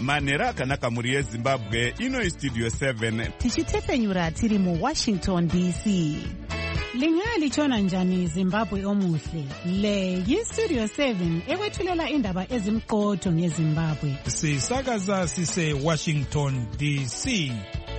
manhero akanaka mhuri yezimbabwe. Ino Studio 7 tichitefenyura tiri muWashington DC. Lingalichona njani Zimbabwe omuhle? Le yiStudio 7 ekwethulela indaba ezimqotho ngeZimbabwe. Sisakaza sise Washington DC.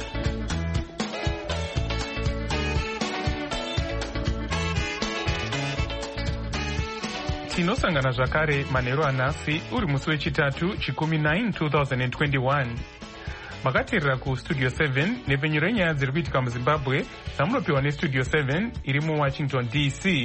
Tinosangana zvakare manhero anhasi uri musi wechitatu chikumi 9 2021. Makateerera kuStudio 7 nepfenyuro yenyaya dziri kuitika muZimbabwe dzamunopiwa neStudio 7 iri muWashington DC.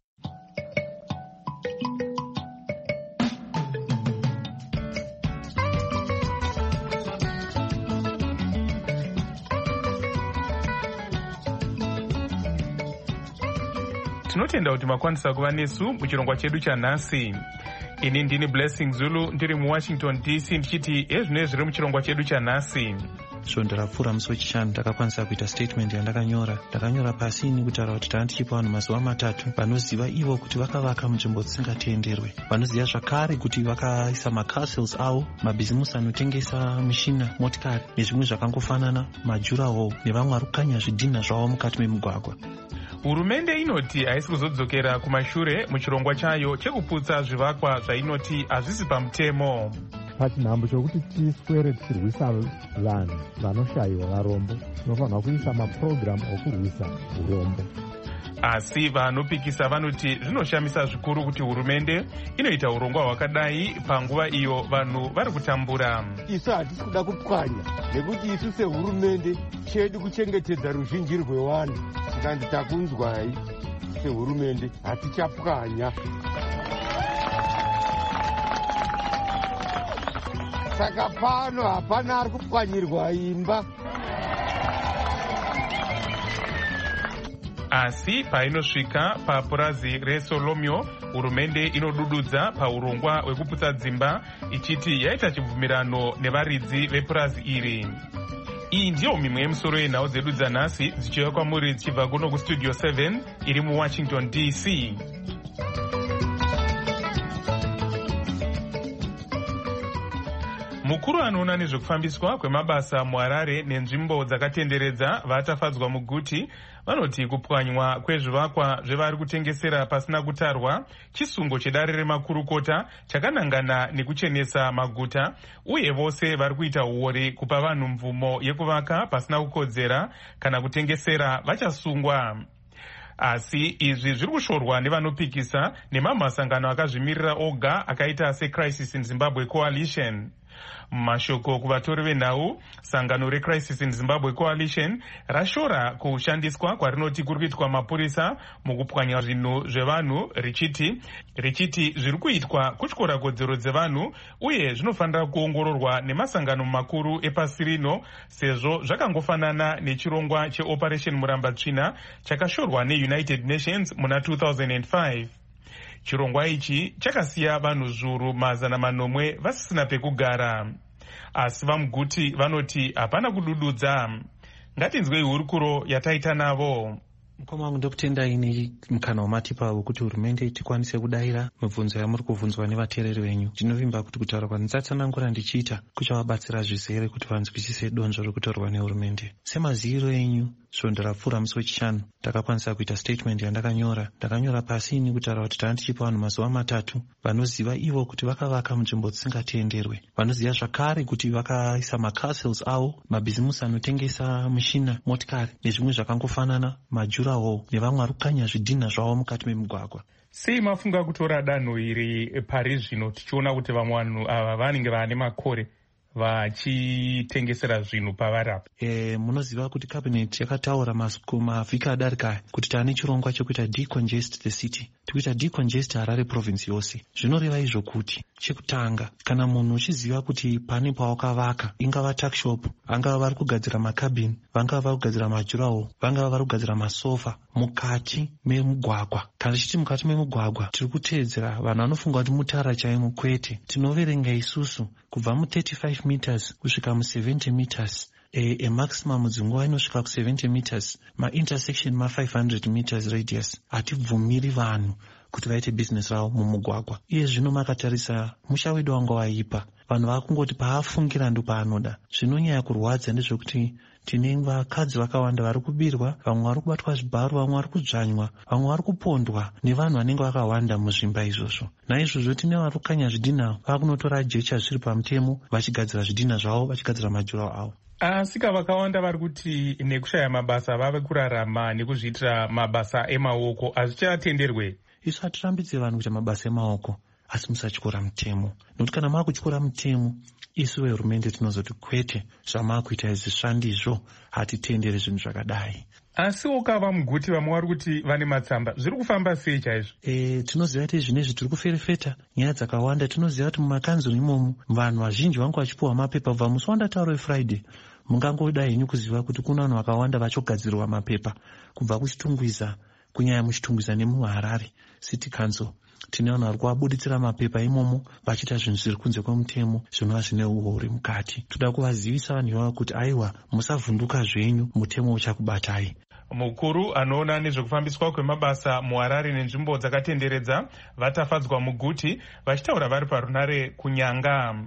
Tinotenda kuti makwanisa kuva nesu muchirongwa chedu chanhasi. Ini ndini Blessing Zulu ndiri muWashington DC ndichiti ezvino zviri muchirongwa chedu chanhasi. Ndakapfuura musi wechishanu ndakakwanisa kuita statement ndakanyora pasi ini kutaura kuti tanga tichipa vanhu mazuva 3 vanoziva ivo kuti vakavaka munzvimbo dzisingatenderwe, vanoziva zvakare kuti vakaisa macastles avo, mabhizimusi anotengesa mishina, motikari nezvimwe zvakangofanana, majurahall nevamwe vari kukanya zvidhina zvavo mukati memugwagwa. Hurumende inoti haisi kuzodzokera kumashure muchirongwa chayo chekuputsa zvivakwa zvainoti hazvisi pamutemo. Pachinhambo chokuti tiswere tichirwisa vanhu vanoshayiwa varombo, tinofanirwa kuisa mapurogiramu okurwisa urombo. Asi vanopikisa vanoti zvinoshamisa zvikuru kuti hurumende inoita urongwa hwakadai panguva iyo vanhu vari kutambura. Isu hatisi kuda kupwanya nekuti isu sehurumende chedu kuchengetedza ruzhinji rwevanhu. Kandi takunzwai sehurumende hatichapwanya. Saka pano hapana ari kupwanyirwa imba. Asi painosvika papurazi reSolomio, hurumende inodududza paurongwa hwekuputsa dzimba ichiti yaita chibvumirano nevaridzi vepurazi iri. Iyi ndiyo mimwe yemusoro yenhau dzedu dzanhasi dzichiuya kwamuri dzichibva kuno kuStudio 7 iri muWashington DC. Mukuru anoona nezvekufambiswa kwemabasa muHarare nenzvimbo dzakatenderedza vatafadzwa muguti vanoti kupwanywa kwezvivakwa zvevari kutengesera pasina kutarwa chisungo chedare remakurukota chakanangana nekuchenesa maguta, uye vose vari kuita uori kupa vanhu mvumo yekuvaka pasina kukodzera kana kutengesera vachasungwa. Asi izvi zviri kushorwa nevanopikisa nemamasangano akazvimirira oga akaita seCrisis in Zimbabwe Coalition. Mashoko kuvatori venhau, sangano reCrisis in Zimbabwe Coalition rashora kushandiswa kwarinoti kuri kuitwa mapurisa mukupwanya zvinhu zvevanhu richiti zviri kuitwa kutyora kodzero dzevanhu uye zvinofanira kuongororwa nemasangano makuru epasi rino sezvo zvakangofanana nechirongwa cheOperation Murambatsvina chakashorwa neUnited Nations muna 2005. Chirongwa ichi chakasiya vanhu zviuru 900 vasisina pekugara. Asi vamuguti vanoti hapana kudududza. Ngatinzwei hurukuro yataita navo. Mukoma wangu ndokutendai nemukana wamatipa wekuti hurumende tikwanise kudayira mibvunzo yamuri kubvunzwa nevateereri venyu. Ndinovimba kuti kutaura kwandichatsanangura ndichiita kuchavabatsira zvizere kuti vanzwisise donzvo rokutaurwa nehurumende. Semaziviro enyu, ndakapfuura musi wechishanu ndakakwanisa kuita statement ndakanyora pasi ini kutaura kuti tanga tichipa vanhu mazuva 3 vanoziva ivo kuti vakavaka munzvimbo dzisingatenderwe, vanoziva zvakare kuti vakaisa macastles avo, mabhizimusi anotengesa mishina, motikari nezvimwe zvakangofanana, majurahall nevamwe vari kukanya zvidhina zvavo mukati memugwagwa. Sei mafunga kutora danho iri pari zvino tichiona kuti vamwe vanhu ava vanenge vane makore vachitengesera zvinhu pavarapa? Munoziva kuti cabinet yakataura mavhiki adarika kuti tane chirongwa chekuita decongest the city, tikuita decongest Harare province yose. Zvinoreva izvo kuti chekutanga, kana munhu uchiziva kuti pane pawakavaka, ingava tuckshop, angava vari kugadzira makabini, vangava vari kugadzira majurahall, vangava vari kugadzira masofa mukati memugwagwa. Kana tichiti mukati memugwagwa tiri kuteedzera vanhu vanofunga kuti mutara chaimo, kwete. Tinoverenga isusu kubva mu35 meters kusvika mu70 meters. Maximum dzinguva inosvika ku70 meters, ma-intersection ma500 meters radius. Hatibvumiri vanhu kuti vaite business ravo mumugwagwa. Iye zvino makatarisa musha wedu wangu waipa, vanhu vakungoti paafungira ndo paanoda. Zvinonyanya kurwadza ndezvekuti tine vakadzi vakawanda vari kubirwa, vamwe vari kubatwa zvibharo, vamwe vari kudzvanywa, vamwe vari kupondwa nevanhu vanenge vakawanda muzvimba izvozvo. Naizvozvo tine vari kukanya zvidhina vakunotora jecha zviri pamutemo vachigadzira zvidhina zvavo, vachigadzira majurawo avo. Asika vakawanda vari kuti nekushaya mabasa vave kurarama nekuzviitira mabasa emaoko. Azvichatenderwe? Isu hatirambidze vanhu kuita mabasa emaoko, asi musatyora mutemo. Nokuti kana maakutyora mutemo, isu vehurumende tinozoti kwete, zvamaakuita izvisvandizvo, hatitendere zvinhu zvakadai. Asi ukava muguti vamwe vari kuti vane matsamba, zviri kufamba sei chaizvo? Tinoziva kuti zvinezvi tiri kuferefeta nyaya dzakawanda. Tinoziva kuti mumakanzuro imomo vanhu vazhinji vangu vachipuwa mapepa kubva musi wandataura weFriday. Mungangoda henyu kuziva kuti kuna vanhu vakawanda vachogadzirwa mapepa kubva kuchitungwiza, kunyanya muchitungwiza nemuHarare City Council. Tine vanhu vari kuvabuditsira mapepa imomo vachiita zvinhu zviri kunze kwemutemo zvinova zvine uori mukati. Toda kuvazivisa vanhu ivavo kuti aiwa, musavhunduka zvenyu, mutemo uchakubatai. Mukuru anoona nezvekufambiswa kwemabasa muHarare nenzvimbo dzakatenderedza vatafadzwa muguti vachitaura vari parunare kunyanga.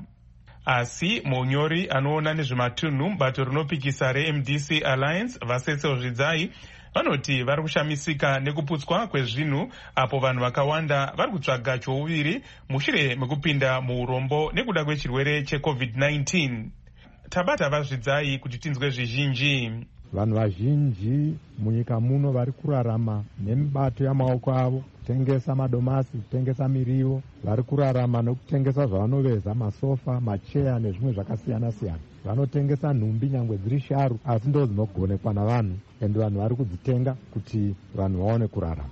Asi munyori anoona nezvematunhu bato rinopikisa reMDC Alliance Vasese Zvidzai vanoti vari kushamisika nekuputswa kwezvinhu apo vanhu vakawanda vari kutsvaga chouviri mushure mekupinda muurombo nekuda kwechirwere cheCovid-19. Tabata vaZvidzai kuti tinzwe zvizhinji. Vanhu vazhinji munyika muno vari kurarama nemibato yamaoko avo, kutengesa madomasi, kutengesa mirivo, vari kurarama nokutengesa zvavanoveza, masofa, macheya nezvimwe zvakasiyana siyana. Vanotengesa nhumbi nyangwe dziri sharu, asi ndo dzinogonekwa navanhu, ende vanhu vari kudzitenga kuti vanhu vaone kurarama.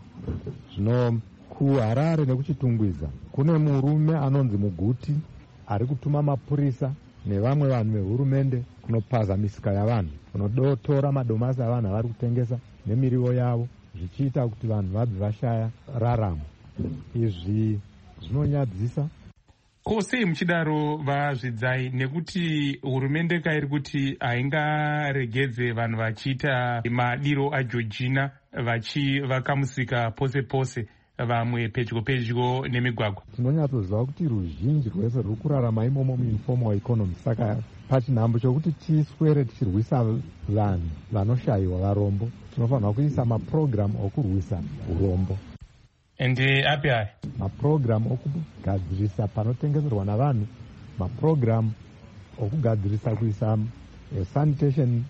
Zvino kuHarare nekuchitungwiza kune murume anonzi Muguti ari kutuma mapurisa nevamwe vanhu vehurumende kunopaza misika yavanhu, kunodotora madomasi avanhu avari kutengesa nemirivo yavo, zvichiita kuti vanhu vabve vashaya raramo. Izvi zvinonyadzisa. Ko sei muchidaro vaZvidzai, nekuti hurumende kairi kuti haingaregedze vanhu vachiita madiro aJoργina vachivaka musika pose pose, vamwe pedyo pedyo nemigwagwa? Tinonyatsoziva kuti ruzhinji rwese ruri kurarama imomo muinformal economy. Saka pachinhambo chokuti tiswere tichirwisa vanhu vanoshayiwa varombo, tinofanira kuisa mapurogiramu okurwisa urombo. Ende api aya? Mapurogiramu okugadzirisa panotengeserwa navanhu, mapurogiramu okugadzirisa kuisa sanitation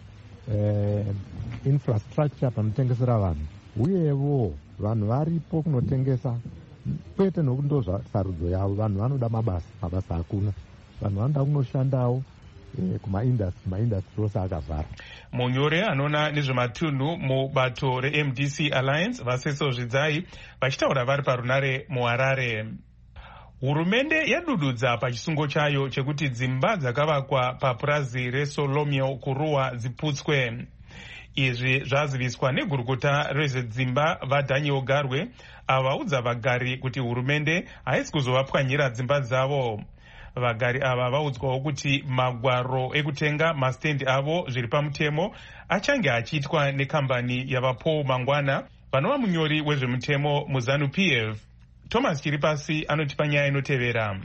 infrastructure panotengesera vanhu, uyevo vanhu varipo kunotengesa kwete nokuti ndo sarudzo yavo. Vanhu vanoda mabasa hakuna. Vanhu vanoda kunoshandawo kumaindastri ose akavhara. Munyore anoona nezvematunhu mubato reMDC Alliance Vasese Zvidzai vachitaura vari parunare muHarare. Hurumende yadududza pachisungo chayo chekuti dzimba dzakavakwa papurazi reSolomeo kuruwa dziputswe. Izvi zvaziviswa negurukota rezvedzimba vaDaniel Garwe avaudza vagari kuti hurumende haisi kuzovapwanyira dzimba dzavo. Vagari ava vaudzwawo kuti magwaro ekutenga mastendi avo zviri pamutemo achange achiitwa nekambani yavaPaul Mangwana vanova munyori wezvemutemo muZanu PF. Thomas Chiripasi anotipa nyaya inotevera.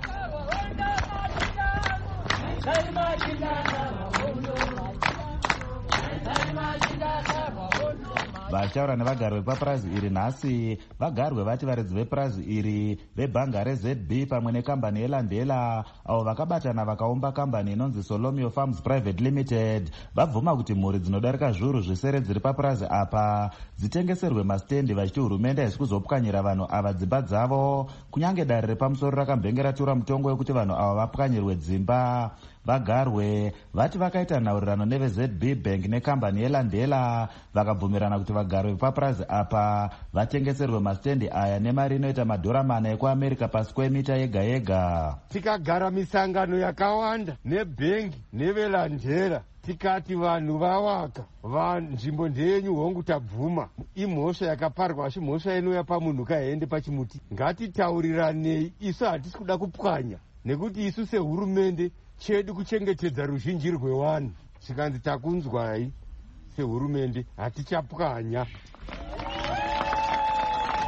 Vachaura nevagari vepapurazi iri nhasi, vagarwe vati varedzi vepurazi iri vebhanga reZB pamwe nekambani yeLandela avo vakabatana vakaumba kambani inonzi Solomeo Farms Private Limited vabvuma kuti mhuri dzinodarika zviuru zvisere dziri papurazi apa dzitengeserwe mastendi vachiti hurumende haisi kuzopwanyira vanhu ava dzimba dzavo, kunyange dare repamusoro rakambenge ratura mutongo wekuti vanhu ava vapwanyirwe dzimba. Vagarwe vati vakaita nhaurirano neveZB Bank nekambani yeLandela vakabvumirana kuti vagarwe vepapurazi apa vatengeserwe mastendi aya nemari inoita $4 ekuAmerica pasi kwemita yega yega. Tikagara misangano yakawanda nebhengi neveLandela tikati vanhu vawaka nzvimbo ndeyenyu hongu tabvuma, imhosva yakaparwa asi mhosva inouya pamunhu kaende pachimuti. Ngatitaurirane, isu hatisi kuda kupwanya nekuti isu sehurumende chedu kuchengetedza ruzhinji rwevanhu. Chikanzi takunzwai sehurumende hatichapwanya.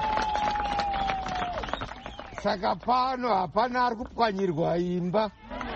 Saka pano hapana ari kupwanyirwa imba.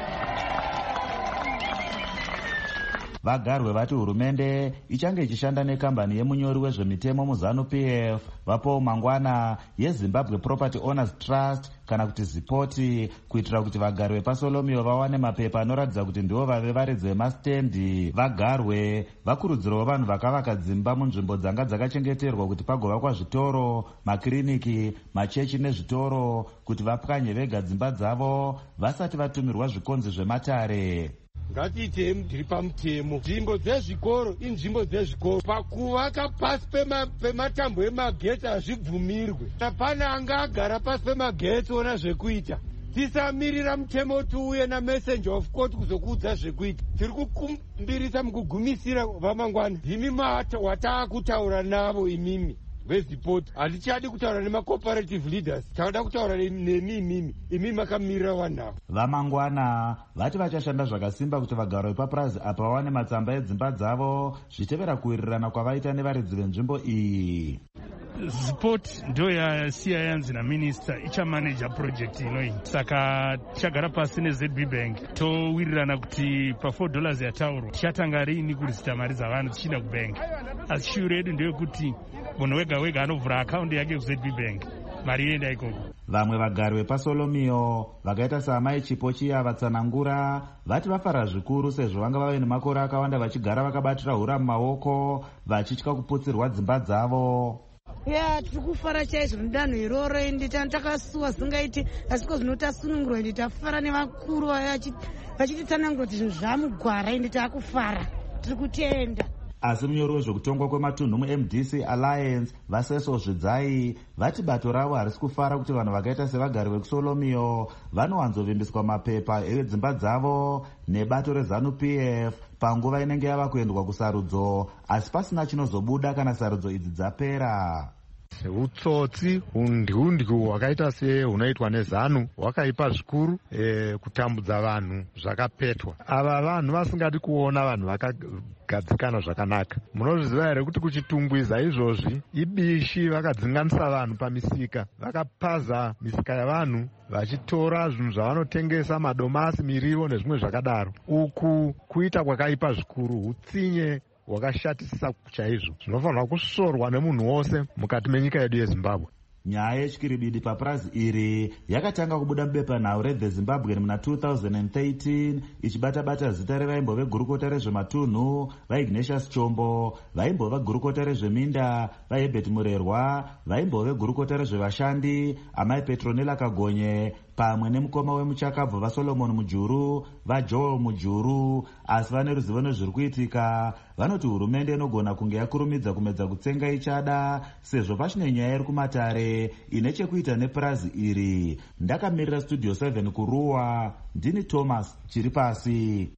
vagarwe vati hurumende ichange ichishanda nekambani yemunyori wezvemitemo muZANU-PF vaPaul Mangwana yeZimbabwe Property Owners Trust kana kuti zipoti, kuitira kuti vagarwe paSolomio vawane mapepa anoratidza kuti ndivo vave varedzi vemastendi. Vagarwe vakurudzirawo vanhu vakavaka dzimba munzvimbo dzanga dzakachengeterwa kuti pagovakwa zvitoro, makiriniki, machechi nezvitoro kuti vapwanye vega dzimba dzavo vasati vatumirwa zvikonzi zvematare. Ngatiite ndiri pamutemo. Nzvimbo dzezvikoro inzvimbo dzezvikoro. Pakuvaka pasi pematambo emagetsi hazvibvumirwe. Hapana angagara pasi pemagetsi ona zvekuita. Tisamirira mutemo tiuye naMessenger of Court kuzokuudza zvekuita. Tiri kukumbirisa mukugumisira vaMangwana. Imi wataakutaura navo imimi vezipoti. Hatichadi kutaura nemacooperative leaders. Tinoda kutaura nemi imi makamirira vanhu. VaMangwana vati vachashanda zvakasimba kuti vagaro vepapurazi apa vawane matsamba edzimba dzavo zvichevera kuwirirana kwavaita nevaredzi venzvimbo iyi. Zipoti ndo yasiya yanzi naminista ichamaneja project inoyi, saka tichagara pasi neZB Bank towirirana kuti pa$4 yataurwa tichatanga riini kurisita mari dzavanhu tichienda kubank. Asi shuro yedu ndeyekuti munhu wega wega anovhura akaundi yake kuZB Bank, mari ienda ikoko. Vamwe vagari vepaSolomio vakaita saamai Chipochiya vatsanangura vati vafara zvikuru sezvo vanga vave nemakore akawanda vachigara vakabatira hura mumaoko vachitya kuputsirwa dzimba dzavo. Tiri kufara chaizvo nedanho iroro ende takasuwa zingaiti asi ko zvinotasunungurwa ende tafara nevakuru vachititsanangura kuti zvinhu zvamugwara ende taakufara, tiri kutenda. Asi munyori wezvekutongwa kwematunhu muMDC Alliance Vaseso Zvidzai vati bato ravo harisi kufara kuti vanhu vakaita sevagari vekuSolomio vanowanzovimbiswa mapepa edzimba dzavo nebato reZANU-PF panguva inenge yava kuendwa kusarudzo, asi pasina chinozobuda kana sarudzo idzi dzapera. Utsotsi undyu hwakaita sehunoitwa neZANU hwakaipa zvikuru kutambudza vanhu zvakapetwa. Ava vanhu vasingadi kuona vanhu vakagadzikana zvakanaka. Munozviziva here kuti kuchitungwiza izvozvi ibishi vakadzinganisa vanhu pamisika, vakapaza misika yavanhu vachitora zvinhu zvavanotengesa, madomasi, mirivo nezvimwe zvakadaro. Uku kuita kwakaipa zvikuru, hutsinye hwakashatisa chaizvo zvinofanirwa kusorwa nemunhu wose mukati menyika yedu yeZimbabwe. Nyaya yechikiribidi papurazi iri yakatanga kubuda mubepanhau reThe Zimbabwean muna 2013 ichibata-bata zita revaimbove gurukota rezvematunhu vaIgnatius Chombo, vaimbove gurukota rezveminda vaHerbert Murerwa, vaimbove gurukota rezvevashandi amai Petronella Kagonye pamwe nemukoma wemuchakabvu vaSolomon Mujuru vaJoel Mujuru. Asi vane ruzivo nezviri kuitika vanoti hurumende inogona kunge yakurumidza kumedza kutsenga ichada sezvo pachine nyaya iri kumatare ine chekuita nepurazi iri. Ndakamirira Studio 7 kuruwa, ndini Thomas Chiripasi.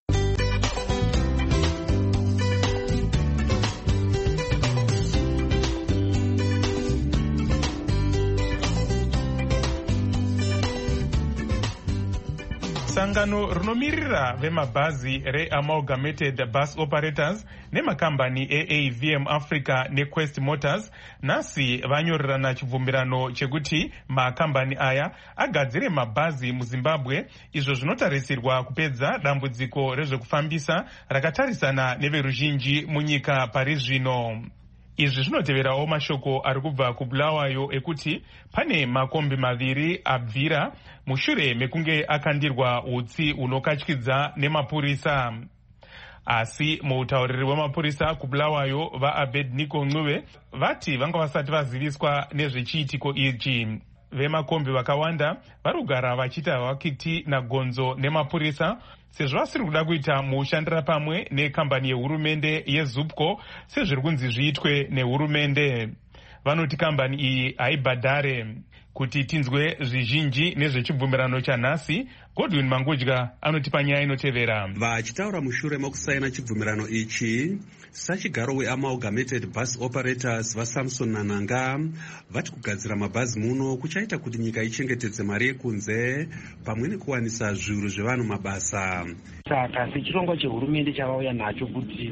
Sangano rinomiririra vemabhazi reAmalgamated Bus Operators nemakambani AAVM Africa neQuest Motors nhasi vanyorerana chibvumirano chekuti makambani aya agadzire mabhazi muZimbabwe, izvo zvinotarisirwa kupedza dambudziko rezvekufambisa rakatarisana neveruzhinji munyika pari zvino. Izvi zvinoteverawo mashoko ari kubva kuBulawayo ekuti pane makombi maviri abvira mushure mekunge akandirwa utsi unokatyidza nemapurisa. Asi muutauriri wemapurisa kuBulawayo vaAbednego Ncube vati vanga vasati vaziviswa nezvechiitiko ichi. Vemakombi vakawanda vari kugara vachiita hwakiti nagonzo nemapurisa sezvo vasiri kuda kuita mushandira pamwe nekambani yehurumende yeZupco sezviri kunzi zviitwe nehurumende. Vanoti kambani iyi haibhadhare. Kuti tinzwe zvizhinji nezvechibvumirano chanhasi, Godwin Mangudya anotipa nyaya inotevera. Vachitaura mushure mokusaina chibvumirano ichi, sachigaro weAmalgamated Bus Operators vaSamson Nananga vati kugadzira mabhazi muno kuchaita kuti nyika ichengetedze mari yekunze pamwe nekuwanisa zviuru zvevanhu mabasa. Saka sechirongwa chehurumende chavauya nacho kuti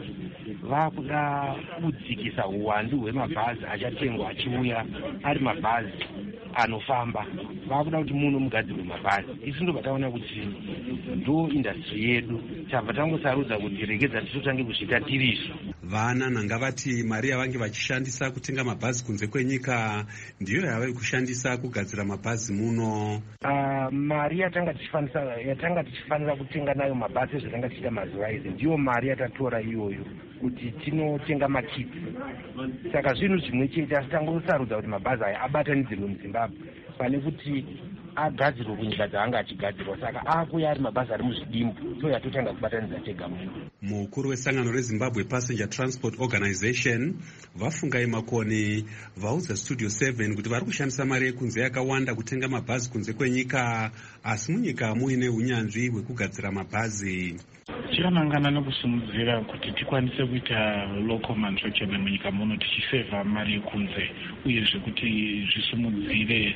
vakuda kudzikisa uwandu hwemabhazi achatengwa achiuya ari mabhazi anofamba vakuda kuti muno mugadzirwe mabhazi. Isi ndo vataona kuti ndo industry yedu tabva tangosarudza kuti regedza titotange kuzviita tiriso. Vana nanga vati mari yavange vachishandisa kutenga mabhazi kunze kwenyika ndiyo yavari kushandisa kugadzira mabhazi muno. Mari yatanga tichifanira kutenga nayo mabhazi ezvatanga tichiita mazuva izi ndiyo mari yatatora iyoyo kuti tinotenga makiti. Saka zvinhu zvimwe chete asi tangosarudza kuti mabhazi aya abatanidzirwe muZimbabwe pane kuti agadzirwe kunyika dzaanga achigadzirwa. Saka akuya ari mabhazi ari muzvidimbu so yatotanga kubatanidza tega muno. Mukuru wesangano reZimbabwe Passenger Transport Organization Vafungai Makoni vaudza Studio 7 kuti vari kushandisa mari yekunze yakawanda kutenga mabhazi kunze kwenyika, asi munyika muine unyanzvi hwekugadzira mabhazi. Tiramangana nokusimudzira kuti tikwanise kuita local manufacturing munyika muno tichisevha mari yekunze uyezve kuti zvisumudzire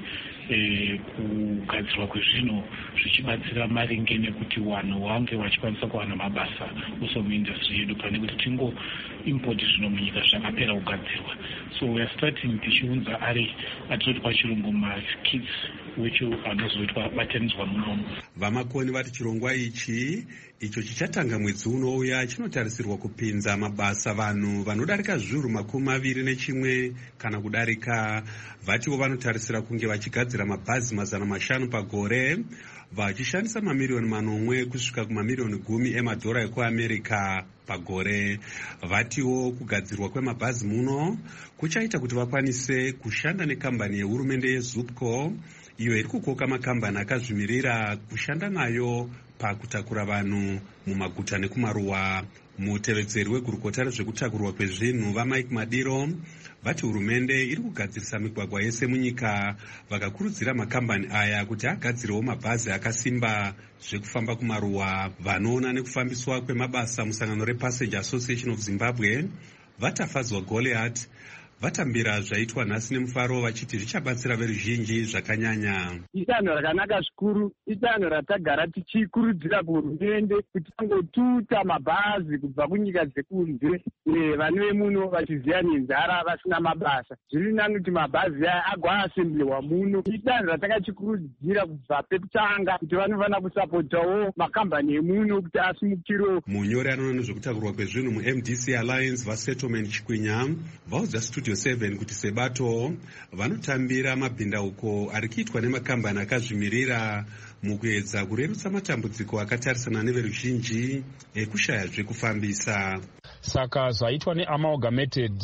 kugadzirwa kwezvinhu zvichibatsira maringe nekuti vanhu vange vachikwanisa kuwana mabasa uso muindustry yedu pane kuti tingo import zvinhu munyika zvakapera kugadzirwa. So we are starting tichiunza ari atinoti pachirungu makits wecho anozoitwa batanidzwa munomu. Vamakoni vati chirongwa icho chichatanga mwedzi unouya chinotarisirwa kupinza mabasa vanhu vanodarika zviuru 21 kana kudarika. Vatiwo vanotarisira kunge vachigadzira mabhazi 500 pagore vachishandisa mamiliyoni 9 kusvika kumamiliyoni 10 emadhora ekuAmerica pagore. Vatiwo kugadzirwa kwemabhazi muno kuchaita kuti vakwanise kushanda nekambani yehurumende yeZupco iyo iri kukoka makambani akazvimirira kushanda nayo pakutakura vanhu mumaguta nekumaruwa. Mutevedzeri wegurukota rezvekutakurwa kwezvinhu vaMike Madiro vati hurumende iri kugadzirisa migwagwa yese munyika, vakakurudzira makambani aya kuti agadzirewo mabhazi akasimba zvekufamba kumaruwa. Vanoona nekufambiswa kwemabasa musangano rePassenger Association of Zimbabwe vatafadzwa Goliath vatambira zvaitwa nhasi nemufaro vachiti zvichabatsira veruzhinji zvakanyanya. Idanho rakanaka zvikuru, idanho ratagara tichikurudzira kuhurumende kuti tangotuta mabhazi kubva kunyika dzekunze vanhu vemuno vachiziya nenzara vasina mabasa. Zviri nani kuti mabhazi aya agoasembliwa muno. Idanho ratakachikurudzira kubva pekutanga kuti vanofanira kusapotawo makambani emuno kuti asimukirewo. Munyori anoona nezvekutakurwa kwezvinhu muMDC Alliance vaSettlement Chikwinya vaudza Studio 7 kuti sebato vanotambira mabhindauko ari kuitwa nemakambani akazvimirira mukuedza kurerutsa matambudziko akatarisana neveruzhinji ekushaya zvekufambisa. Saka zvaitwa neAmalgamated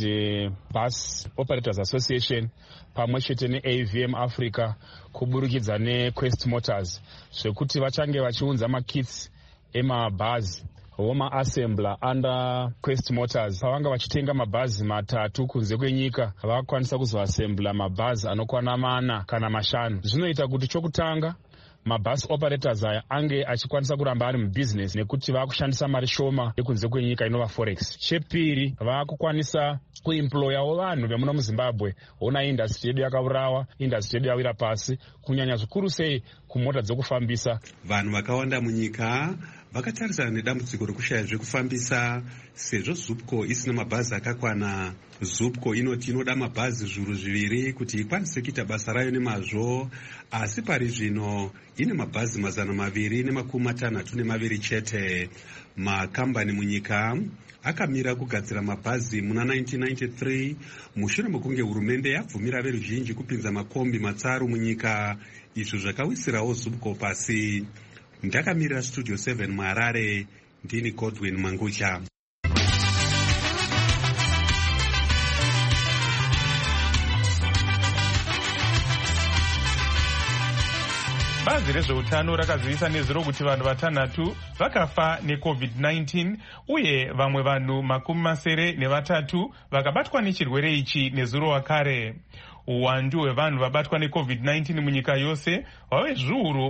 Bus Operators Association pamwe chete neAVM Africa kuburikidza neQuest Motors zvekuti vachange vachiunza makits emabhazi Homa Assembler under Quest Motors pavanga vachitenga mabhazi 3 kunze kwenyika vakwanisa kuzoassembla mabhazi anokwana 4 kana 5. Zvinoita kuti chokutanga mabus operators aya ange achikwanisa kuramba ari mubusiness nekuti vakushandisa mari shoma yekunze kwenyika inova forex. Chepiri vakukwanisa kuemployawo vanhu vemuno muZimbabwe. Ona industry yedu yakaurawa, industry yedu yawira pasi, kunyanya zvikuru sei kumota dzokufambisa. Vanhu vakawanda munyika vakatarisana nedambudziko rekushaya zvekufambisa sezvo Zupco isina mabhazi akakwana. Zupco inoti inoda mabhazi 200 kuti ikwanise kuita basa rayo nemazvo, asi pari zvino ine mabhazi 262 chete. Makambani munyika akamira kugadzira mabhazi muna 1993 mushure mekunge hurumende yabvumira veruzhinji kupinza makombi matsaru munyika, izvo zvakawisirawo Zupco pasi. Ndakamirira Studio 7 muHarare, ndini Godwin Mangucha. Bazi rezveutano rakazivisa nezuro kuti vanhu 6 vakafa neCovid-19 uye vamwe vanhu 73 vakabatwa nechirwere ichi nezuro wakare. Uwandu hwevanhu vabatwa neCovid-19 munyika yose hwave zviuru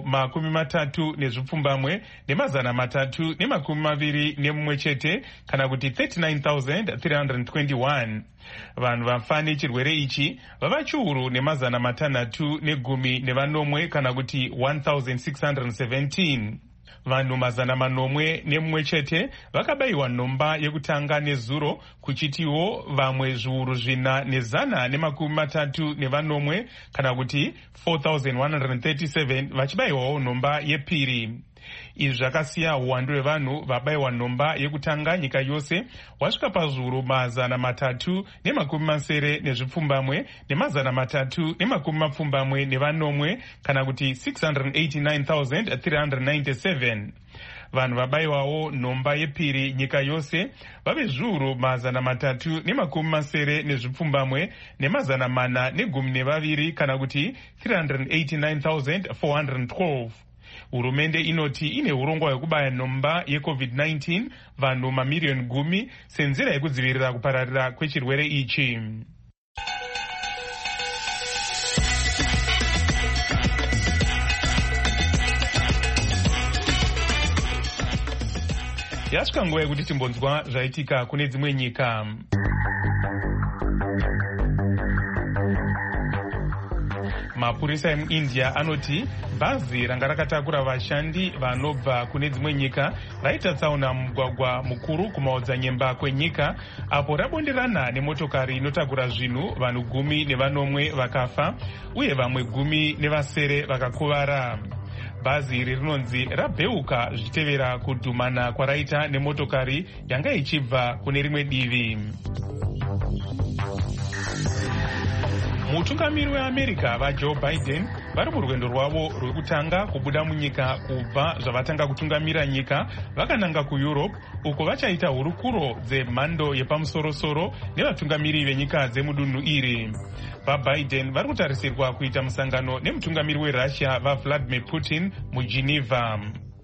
33,321 chete, kana kuti 39,321. Vanhu vafa nechirwere ichi vava chiuru 610 kana kuti 1,617. Vanhu 101 chete vakabayiwa nhomba yekutanga nezuro, kuchitiwo vamwe zviuru 434 kana kuti 4137 vachibayiwawo nhomba yepiri. Izvi zvakasiya uwandu hwevanhu vabayiwa nhomba yekutanga nyika yose wasvika pazviuru 370 324 kana kuti 689,397. Vanhu vabayiwawo nhomba yepiri nyika yose vave zviuru 380,412 kana kuti 389,412. Hurumende inoti ine urongwa hwekubaya nhomba yeCovid-19 vanhu mamiliyoni 10 senzira yekudzivirira kupararira kwechirwere ichi. Yasvika nguva yekuti timbonzwa zvaitika kune dzimwe nyika. Mapurisa emuIndia anoti bhazi ranga rakatakura vashandi vanobva kune dzimwe nyika raita tsaona mugwagwa mukuru kumaodzanyemba kwenyika apo rabonderana nemotokari inotakura zvinhu. Vanhu 19 vakafa uye vamwe 10 vakakuvara. Bhazi iri rinonzi rabheuka zvichitevera kudhumana kwaraita nemotokari yanga ichibva kune rimwe divi. Mutungamiri weAmerica vaJoe Biden vari murwendo rwavo rwekutanga kubuda munyika kubva zvavatanga kutungamira nyika vakananga kuEurope, uko vachaita hurukuro dzemhando yepamusoro-soro nevatungamiri venyika dzemudunhu iri. VaBiden vari kutarisirwa kuita musangano nemutungamiri weRussia vaVladimir Putin muGeneva.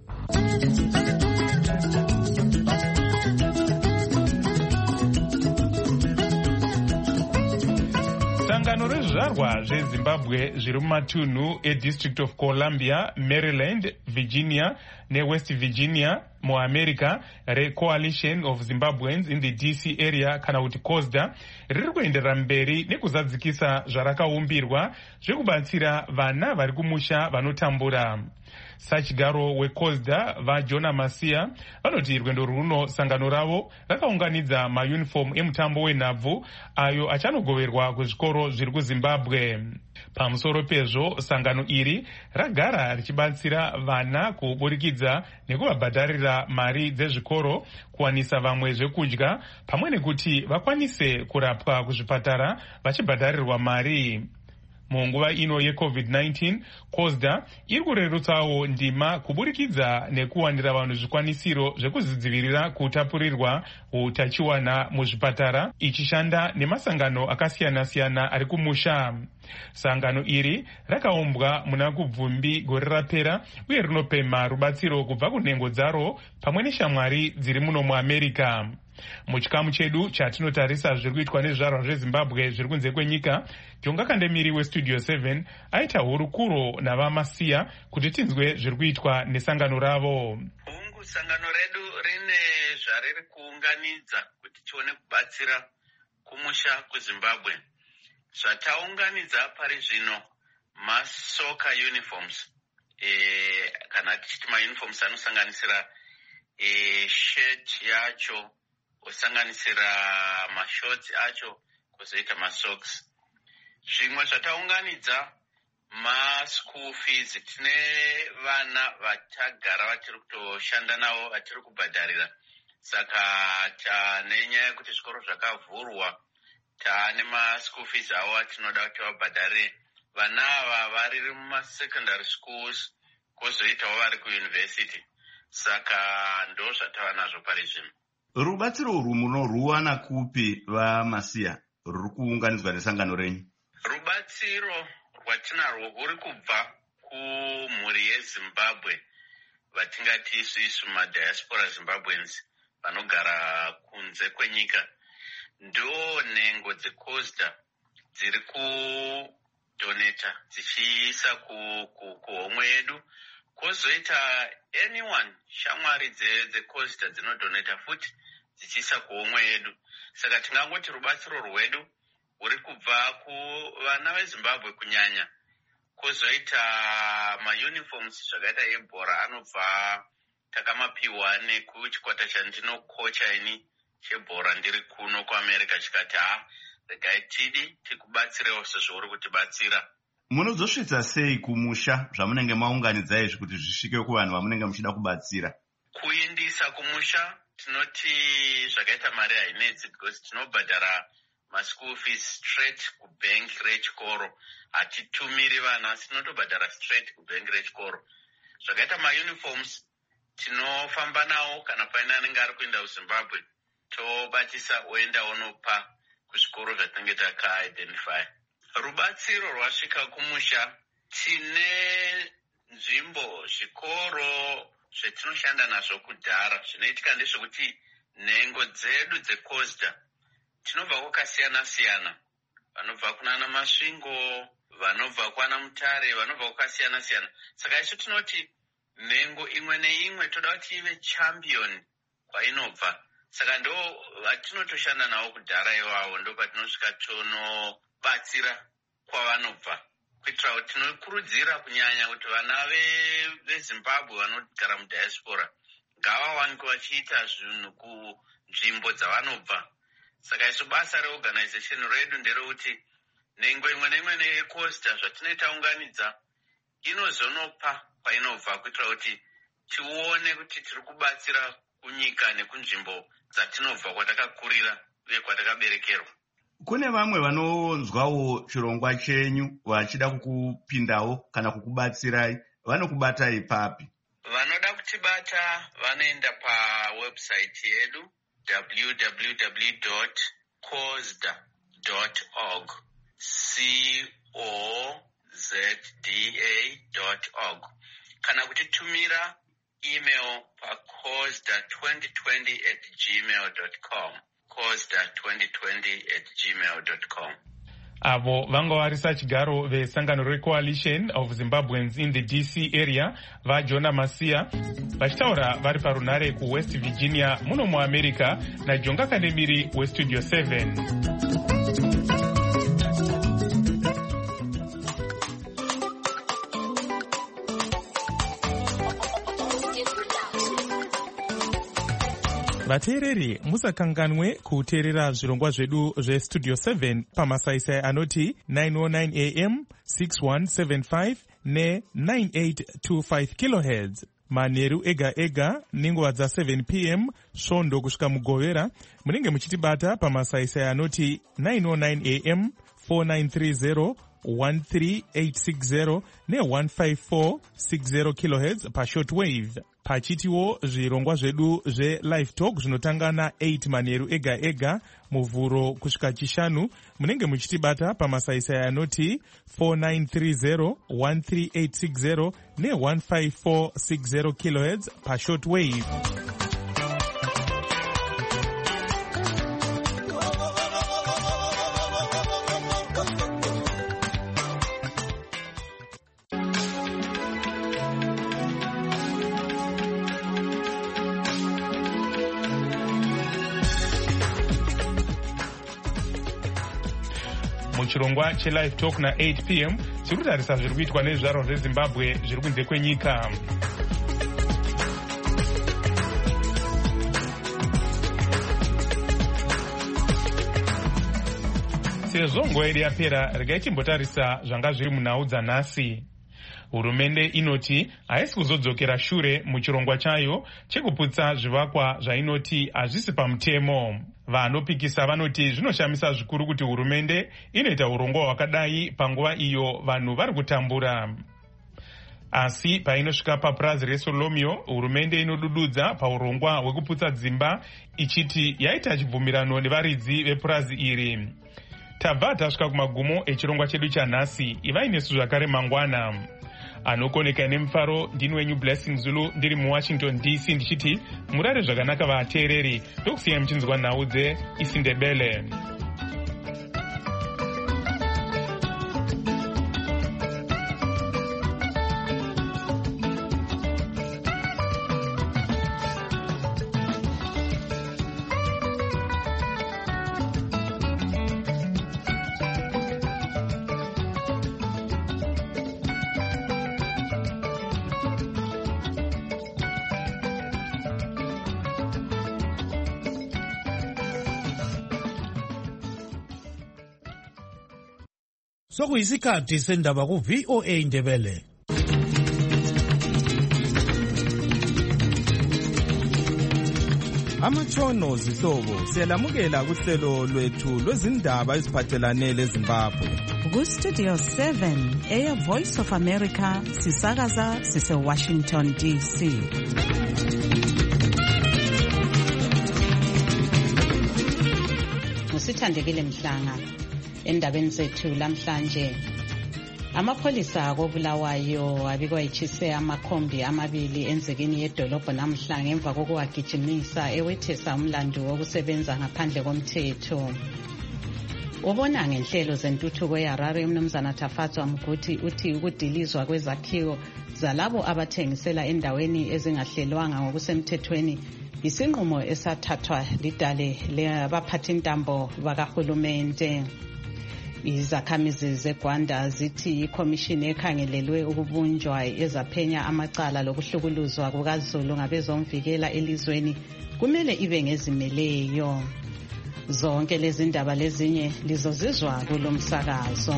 Sangano rezvizvarwa zveZimbabwe zviri mumatunhu eDistrict of Columbia, Maryland, Virginia neWest Virginia muAmerica reCoalition of Zimbabweans in the DC area kana kuti COSDA riri kuenderera mberi nekuzadzikisa zvarakaumbirwa zvekubatsira vana vari kumusha vanotambura. Sachigaro weCOSDA vaJona Masia vanoti rwendo runo sangano ravo rakaunganidza mayunifomu emutambo wenhabvu ayo achanogoverwa kuzvikoro zviri kuZimbabwe. Pamusoro pezvo sangano iri ragara richibatsira vana kuburikidza nekuvabhadharira mari dzezvikoro, kuwanisa vamwe zvekudya pamwe nekuti vakwanise kurapwa kuzvipatara vachibhadharirwa mari. Munguva ino yeCovid-19, COSDA iri kurerutsawo ndima kuburikidza nekuwanira vanhu zvikwanisiro zvekuzvidzivirira kutapurirwa utachiwana muzvipatara, ichishanda nemasangano akasiyana-siyana ari kumusha. Sangano iri rakaumbwa muna kubvumbi gore rapera uye rinopemha rubatsiro kubva kunhengo dzaro pamwe neshamwari dziri muno muAmerica. Muchikamu chedu chatinotarisa zviri kuitwa nezvizvarwa zveZimbabwe zviri kunze kwenyika, Jonga Kandemiri weStudio 7 aita hurukuro navaMasiya kuti tinzwe zviri kuitwa nesangano ravo. Sangano redu rine zvariri kuunganidza kuti tione kubatsira kumusha kuZimbabwe. Zvataunganidza pari zvino masoka uniforms, kana tichiti mauniforms anosanganisira shirt yacho, kusanganisira mashorts acho, kuzoita masocks. Zvimwe zvataunganidza maschool fees. Tine vana vatagara vatiri kutoshanda navo vatiri kubhadharira, saka tane nyaya yekuti zvikoro zvakavhurwa tane maschool fees avo atinoda kuti vabhadharire. Vana ava vari mumasecondary schools, kozoitawo vari kuuniversity, saka ndo zvatava nazvo pari zvino. Rubatsiro urwu munoruwana kupi vaMasiya ruri kuunganidzwa nesangano renyu? Rubatsiro rwatinarwo rwuri kubva kumhuri yeZimbabwe, vatingati isu madiaspora Zimbabweans vanogara kunze kwenyika. Ndo nhengo dzeCOSDA dziri kudoneta dzichiisa kuhomwe yedu, kozoita anyone shamwari dzeCOSDA dzinodoneta futi dzichiisa kuhomwe yedu. Saka tingangoti rubatsiro rwedu rwuri kubva kuvana veZimbabwe kunyanya, kozoita mauniforms zvakaita ebhora anobva takamapiwa nekuchikwata chandinokocha ini chebhora ndiri kuno kuamerica chikati regai tidi tikubatsirewo sezvouri kutibatsira. Munozosvitsa sei kumusha zvamunenge maunganidza izvi kuti zvisvike kuvanhu vamunenge muchida kubatsira? Kuindisa kumusha tinoti zvakaita mari hainetsi because tinobhadhara maschool fees straight kubank rechikoro. Hatitumiri vana asi tinotobhadhara straight kubank rechikoro. Zvakaita mauniforms tinofamba nawo kana paine anenge ari kuenda kuZimbabwe tobatisa oenda onopa kuzvikoro zvatinenge takaidentify. Rubatsiro rwasvika kumusha, tine nzvimbo, zvikoro zvetinoshanda nazvo kudhara. Zvinoitika ndezvekuti nhengo dzedu dzeCosta tinobva kwakasiyana-siyana. Vanobva kunana Masvingo, vanobva kwana Mutare, vanobva kwakasiyana-siyana. Saka isu tinoti nhengo imwe neimwe toda kuti ive champion kwainobva. Saka ndo vatinotoshanda navo kudhara iwawo, ndo patinosvika tonobatsira kwavanobva. Kuitira kuti tinokurudzira kunyanya kuti vana veZimbabwe vanogara mudiaspora ngavawanike vachiita zvinhu kunzvimbo dzavanobva. Saka isu basa reorganization redu nderekuti nhengo imwe neimwe neCosta zvatinoita unganidza inozonopa kwainobva, kuitira kuti tione kuti tiri kubatsira kunyika nekunzvimbo dzatinobva, kwatakakurira uye kwatakaberekerwa. Kune vamwe vanonzwawo chirongwa chenyu vachida kukupindawo kana kukubatsirai, vanokubatai papi? Vanoda kutibata vanoenda pawebsite yedu www.cosda.org COZDA.org kana kutitumira email pacosda2020@gmail.com cosda2020@gmail.com. Avo vanga varisa chigaro vesangano reCoalition of Zimbabweans in the DC area vaJona Masia vachitaura vari parunare kuWest Virginia muno muAmerica naJonga Kanemiri weStudio 7. Vateereri, musakanganwe kuteerera zvirongwa zvedu zveStudio 7 pamasaisai anoti 909 AM, 6175 ne9825 kHz. Manheru ega ega nenguva dza7 PM svondo kusvika mugovera munenge muchitibata pamasaisai anoti 909 AM, 4930 13860 ne15460 kHz pashortwave. Pachitiwo zvirongwa zvedu zveLive Talk zvinotanga na8 manheru ega ega muvhuro kusvika chishanu munenge muchitibata pamasaisai anoti 4930 13860 ne15460 kHz pashortwave. Muchirongwa cheLive Talk na8 PM tiri kutarisa zviri kuitwa nezvizvarwa zveZimbabwe zviri kunze kwenyika. Sezvo nguva yedu yapera, regai timbotarisa zvanga zviri munhau dzanhasi. Hurumende inoti haisi kuzodzokera shure muchirongwa chayo chekuputsa zvivakwa zvainoti hazvisi pamutemo. Vanopikisa vanoti zvinoshamisa zvikuru kuti hurumende inoita urongwa hwakadai panguva iyo vanhu vari kutambura. Asi painosvika papurazi reSolomio, hurumende inodududza paurongwa hwekuputsa dzimba ichiti yaita chibvumirano nevaridzi vepurazi iri. Tabva tasvika kumagumo echirongwa chedu chanhasi. Ivai nesu zvakare mangwana. Anokoneka nemufaro ndini wenyu Blessing Zulu ndiri muWashington DC ndichiti murare zvakanaka vateereri, ndokusiyai muchinzwa nhau dzeIsindebele. Sokuyisikhathi sendaba ku VOA Indebele. Amatshono zihlobo siyalamukela kuhlelo lwethu lwezindaba eziphathelane leZimbabwe. Ku-Studio 7 Air Voice of America sisakaza sise-Washington DC. Musithandekile Mhlanga, endabeni zethu lamhlanje. Amapholisa koBulawayo abikwa ichise amakhombi amabili enzekeni yedolobho namhla ngemva kokuwagijimisa ewethesa umlando wokusebenza ngaphandle komthetho. Ubona ngenhlelo zentuthuko eHarare uMnumzana Tafatswa Mguti uthi ukudilizwa kwezakhiwo zalabo abathengisela endaweni ezingahlelwanga ngokusemthethweni isinqumo esathathwa lidale labaphathintambo bakahulumende. Izakhamizi zeGwanda zithi ikhomishini ekhangelelwe ukubunjwa ezaphenya amacala lokuhlukuluzwa kukaZulu ngabezomvikela elizweni kumele ibe ngezimeleyo. Zonke lezi ndaba lezinye lizozizwa kulomsakazo.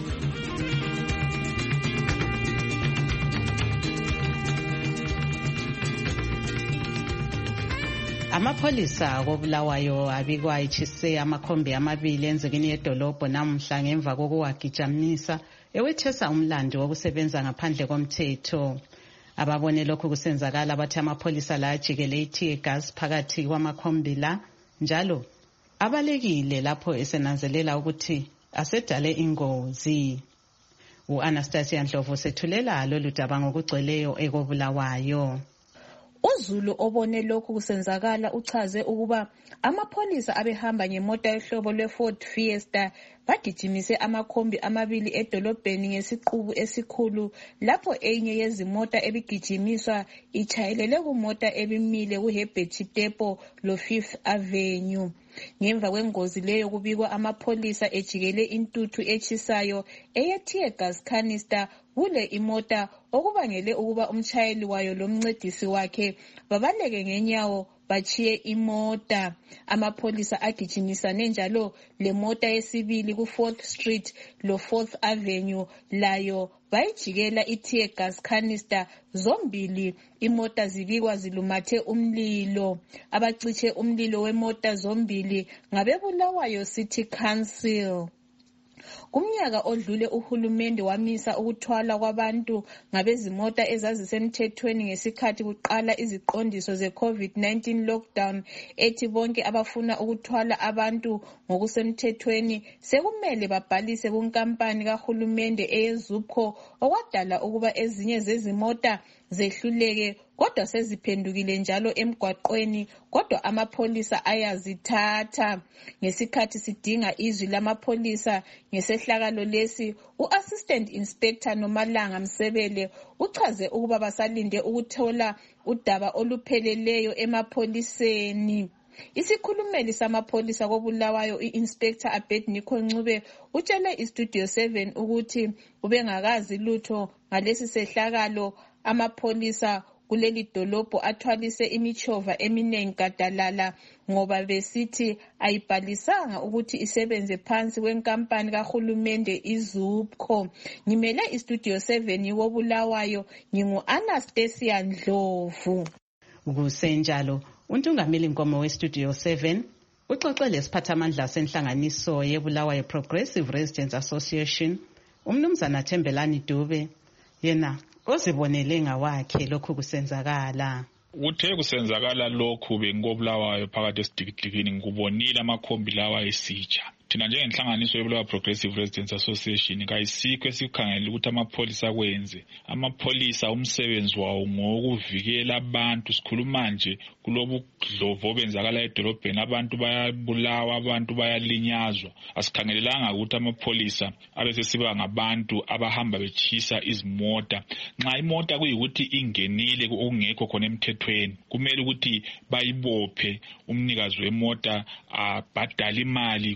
Amapholisa koBulawayo abikwa ichise amakhombi amabili enzekeni yedolobho namhla ngemva kokuwagijamisa ewethesa umlando wokusebenza ngaphandle komthetho. Ababone lokhu kusenzakala bathi amapholisa la ajikele i-tear gas phakathi kwamakhombi la njalo abalekile lapho esenanzelela ukuthi asedale ingozi. U-Anastasia Ndlovu sethulela lolu daba ngokugcweleyo ekoBulawayo. uZulu obone lokhu kusenzakala uchaze ukuba amapholisa abehamba ngemota ehlobo leFord Fiesta bagijimise amakhombi amabili edolobheni ngesiqubu esikhulu lapho enye yezimota ebigijimiswa ichayelele kumota ebimile kuHerbert Chitepo lo 5th Avenue. Ngemva kwengozi leyo kubikwa amapholisa ejikele intuthu echisayo eye-tear gas canister kule imota okubangele ukuba umshayeli wayo lomncedisi wakhe babaleke ngenyawo bachiye imota. Amapholisa agijimisane njalo lemota yesibili ku4th Street lo 4th Avenue layo bayijikela i-tear gas canister zombili. Imota zibikwa zilumathe umlilo. Abaciche umlilo wemota zombili ngabeBulawayo City Council. Kumnyaka odlule uhulumende wamisa ukuthwala kwabantu ngabezimota ezazisemthethweni ngesikhathi kuqala iziqondiso ze-COVID-19 lockdown ethi bonke abafuna ukuthwala abantu ngokusemthethweni sekumele babhalise kunkampani kahulumende eyeZupco okwadala ukuba ezinye zezimota zehluleke kodwa seziphendukile njalo emgwaqweni kodwa amapholisa ayazithatha. Ngesikhathi sidinga izwi lamapholisa ngesehlakalo lesi u-Assistant Inspector Nomalanga Msebele uchaze ukuba basalinde ukuthola udaba olupheleleyo emapholiseni. Isikhulumeli samapholisa koBulawayo i-Inspector Abednego Ncube utshele iStudio 7 ukuthi ubengakazi lutho ngalesi sehlakalo. Amapholisa kuleli dolobho athwalise imichova eminengi gadalala ngoba besithi ayibhalisanga ukuthi isebenze phansi kwenkampani kahulumende iZupco. Ngimele iStudio 7 woBulawayo ngingu-Anastasia Ndlovu. Kusenjalo untungameli nkomo weStudio 7 uxoxe lesiphathamandla senhlanganiso yeBulawayo Progressive Residents Association uMnumzana Thembelani Dube yena ozibonele ngawakhe lokhu kusenzakala. Uthe kusenzakala lokhu bengoBulawayo phakathi esidikidikini ngikubonile amakhombi lawa esitsha. Thina njengenhlanganiso yeBulawayo Progressive Residents Association kayisikho esikhangela ukuthi amapholisa kwenze. Amapholisa umsebenzi wawo ngokuvikela abantu. Sikhuluma nje kulobudlovu obenzakala edolobheni, abantu bayabulawa, abantu bayalinyazwa. Asikhangelelanga ukuthi amapholisa abesesiba ngabantu abahamba bechisa izimota. Nxa imota kuyikuthi ingenile okungekho khona emthethweni, kumele ukuthi bayibophe umnikazi wemota abhadale imali kumbe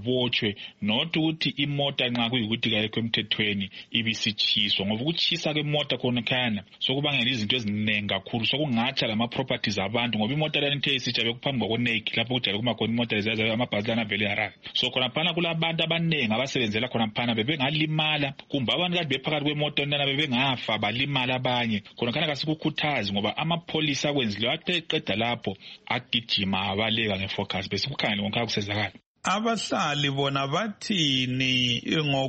babotshwe, not ukuthi imota nxa kuyikuthi kayekho emthethweni ibisitshiswa, ngoba ukutshisa kwemota khona khana sokubangela izinto ezinengi kakhulu, sokungatsha lama-properties abantu, ngoba imota lana ithe isitsha bekuphambi kweneki lapho kujayele kuma khona imota lezayo amabhasi lana vele yarara. So khona phana kulabantu abanengi abasebenzela khona phana bebengalimala, kumbe abantu kade bephakathi kwemoto lana bebengafa balimala abanye. Khona khana kasikukhuthazi ngoba amapholisa akwenzile aqeda lapho agijima abaleka ngefocus bese kukhangele konke akusezakala. Abahlali bona bathini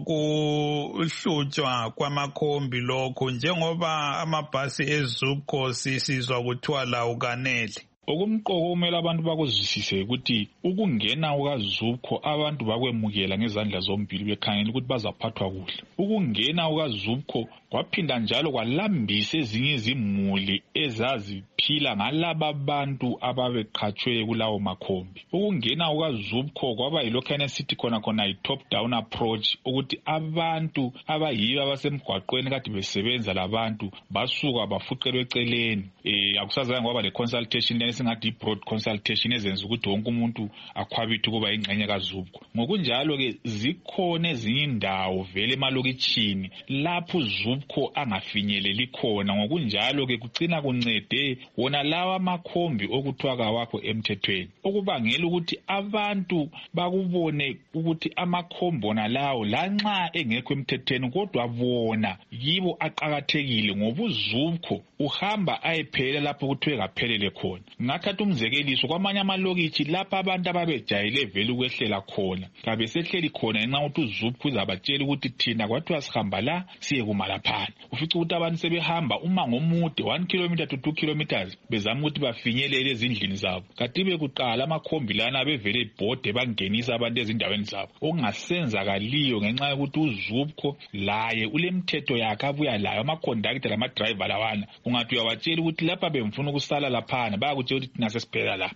ngokuhlutshwa kwamakhombi lokho, njengoba amabhasi eZUPCO sisizwa kuthiwa lawo kanele? Okumqoko kumele abantu bakuzwisise ukuthi ukungena kukaZUPCO abantu bakwemukela ngezandla zombili bekhangela ukuthi bazaphathwa kuhle. Ukungena kukaZUPCO kwaphinda njalo kwalambisa ezinye izimuli ezaziphila ngalaba abantu ababeqhatshwe kulawo makhombi. Ukungena kukaZUPCO kwaba yilokhana sithi khona i-top down approach, ukuthi abantu abayibo abasemgwaqweni kade besebenza labantu basuka bafuqelwe eceleni. Akusazange kwaba le consultation esingathi i-broad consultation ezenza ukuthi wonke umuntu akhwabithe kuba ingxenye kaZUPCO. Ngokunjalo-ke zikhona ezinye indawo vele emalokitshini lapho uZUPCO angafinyeleli khona. Ngokunjalo-ke kugcina kuncede wona lawa amakhombi okuthiwa kawakho emthethweni, okubangela ukuthi abantu bakubone ukuthi amakhombi wona lawo lanxa engekho emthethweni kodwa bona yibo aqakathekile, ngoba uZUPCO uhamba ayephelela lapho kuthiwe kaphelele khona. Ngathatha umzekeliso kwamanye amalokitshi lapha abantu ababejayele vele ukwehlela khona kabe sehleli khona ngenxa ukuthi uZUPCO uzabatshela ukuthi thina kwathiwa sihamba la siye kumalaphana. Ufica ukuthi abantu sebehamba umango omude 1 km to 2 km bezama ukuthi bafinyelele ezindlini zabo, kanti bekuqala amakhombi lana bevele ibhode bangenisa abantu ezindaweni zabo, okungasenzakaliyo ngenxa yokuthi uZUPCO laye ulemthetho yakhe abuya layo. Amaconductor lamadriver lawana ungathi uyabatshela ukuthi lapha bemfuna ukusala laphana bayakutshela ukuthi thina sesiphela la.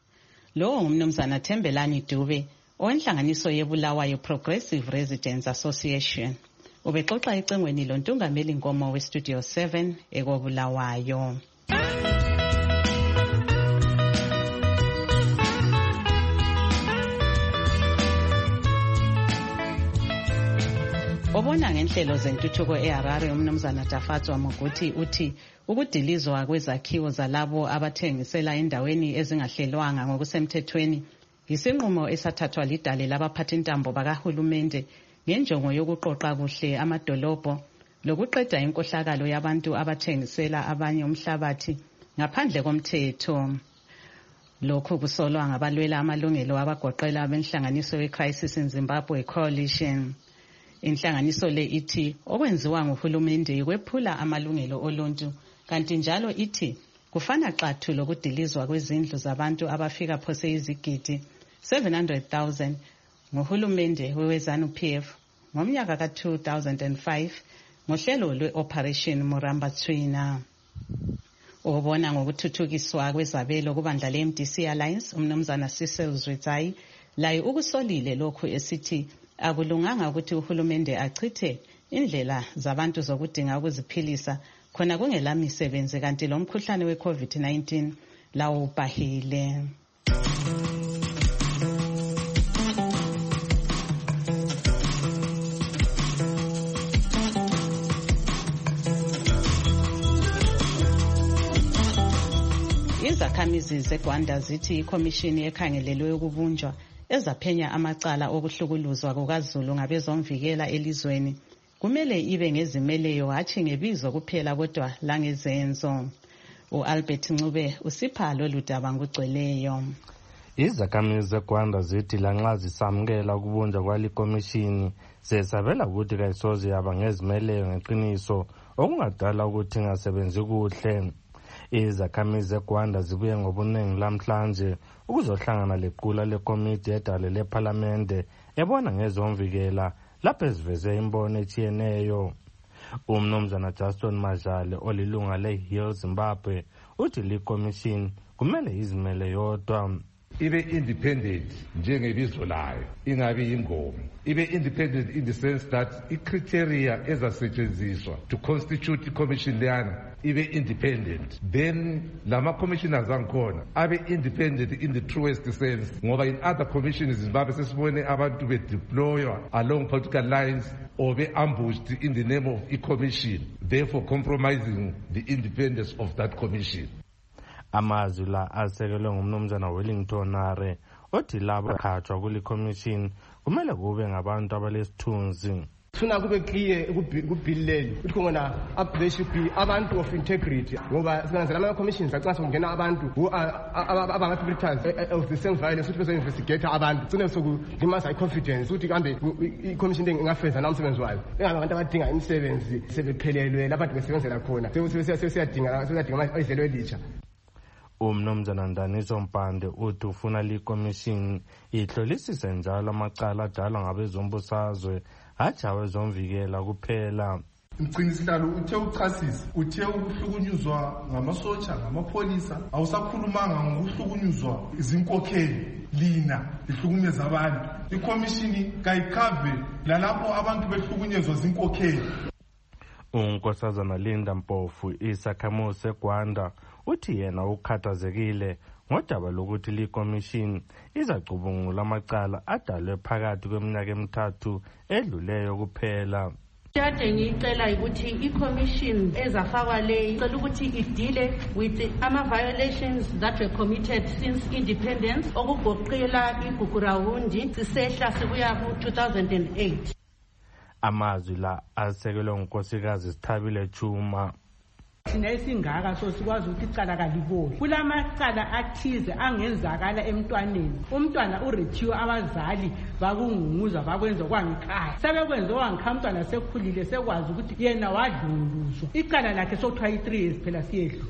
Lo ngumnumzana Thembelani Dube owenhlanganiso yeBulawayo Progressive Residents Association. Ubexoxa ecengweni lontungameli Nkomo weStudio 7 ekobulawayo. Obona ngenhlelo zentuthuko eHarare umnumzana Tafatswa Moguti uthi ukudilizwa kwezakhiwo zalabo abathengisela endaweni ezingahlelwanga ngokusemthethweni yisinqumo esathathwa lidale labaphathintambo bakahulumende ngenjongo yokuqoqa kuhle amadolobho lokuqeda inkohlakalo yabantu abathengisela abanye umhlabathi ngaphandle komthetho. Lokhu kusolwa ngabalwela amalungelo abagoqela benhlanganiso yeCrisis in Zimbabwe Coalition. Inhlanganiso le ithi okwenziwa nguhulumende ikwephula amalungelo oluntu, kanti njalo ithi kufana xathu lokudilizwa kwezindlu zabantu abafika phose izigidi 700,000 nguhulumende weZANU-PF ngomnyaka ka-2005 ngohlelo lwe-Operation Muramba-Twina. Obona ngokuthuthukiswa kwezabelo kubandla le-MDC Alliance umnumzana Cecil Zwetsai laye ukusolile lokhu esithi akulunganga ukuthi uhulumende achithe indlela zabantu zokudinga ukuziphilisa khona kungela misebenzi, kanti lo mkhuhlane we-COVID-19 lawo ubhahile. Izakhamizi zeGwanda zithi ikhomishini ekhangelelwe ukubunjwa ezaphenya amacala okuhlukuluzwa kukaZulu ngabezomvikela elizweni kumele ibe ngezimeleyo hatshi ngebizo kuphela kodwa langezenzo. U-Albert Ncube usipha lolu daba ngugcweleyo. Izakhamizi zeGwanda zithi lanxa zisamukela ukubunjwa kwalikomishini zesabela ukuthi kayisoze yaba ngezimeleyo ngeqiniso okungadala ukuthi ingasebenzi kuhle. Izakhamizi zeGwanda zibuye ngobuningi lamhlanje ukuzohlangana lequla lekomiti edale lephalamende ebona ngezomvikela lapho eziveze imbono etshiyeneyo. Umnumzana Justin Majale olilunga leHill Zimbabwe uthi likomishini kumele izimele yodwa. ibe independent njengebizo layo, ingabi ingoma. Ibe independent in the sense that i-criteria ezasetshenziswa to constitute i-commission leyana ibe independent. Then lama commissioners angikhona abe independent in the truest sense, ngoba in other commissions in Zimbabwe sesibone abantu be-deploywa along political lines or be-ambushed in the name of i-commission, therefore compromising the independence of that commission. Amazwi la asekelwe ngumnumzana Wellington Nare othi labo bakhatshwa kule commission kumele kube ngabantu abalesithunzi. Funa kube clear ku-bill leli ukuthi khona there should be abantu of integrity, ngoba sinanzela ama-commissions acasa kungena abantu abama-perpetrators of the same violence ukuthi bezo-investigate abantu sine sokulimaza i-confidence ukuthi kambe i-commission ingafeza na umsebenzi wayo, engabe abantu abadinga imisebenzi sebephelelwe labantu besebenzela khona seyadinga ihlelo elitsha. Umnumzana Ndaniso Mpande uthi ufuna li-commission ihlolisise njalo amacala adalwa ngabezombusazwe hatshi awezomvikela kuphela. Umgcinisihlalo uthe uchasisa, uthe ukuhlukunyuzwa ngamasotsha ngamapholisa awusakhulumanga ngokuhlukunyuzwa izinkokheli lina lihlukumeza abantu. I-commission kayikhave lalapho abantu behlukunyezwa zinkokheli. uNkosazana Linda Mpofu isakhamuzi seGwanda uthi yena ukhathazekile ngodaba lokuthi li-commission izacubungula amacala adalwe phakathi kweminyaka emithathu edluleyo kuphela. Kade ngicela ukuthi i-commission ezafakwa le icela ukuthi idile with ama-violations that were committed since independence okugoqela iGugurawundi sisehla sikuya ku-2008. Amazwi la asekelwe ngunkosikazi Sithabile Chuma. Thina esingaka so sikwazi ukuthi icala kaliboni. Kulamacala athize angenzakala emntwaneni. Umntwana urethiwe abazali bakungunguza bakwenza kwangikhaya. Sebekwenza kwangikhaya umntwana sekhulile sekwazi ukuthi yena wadluluzwa. Icala lakhe sokuthiwa i3 years phela siyedlula.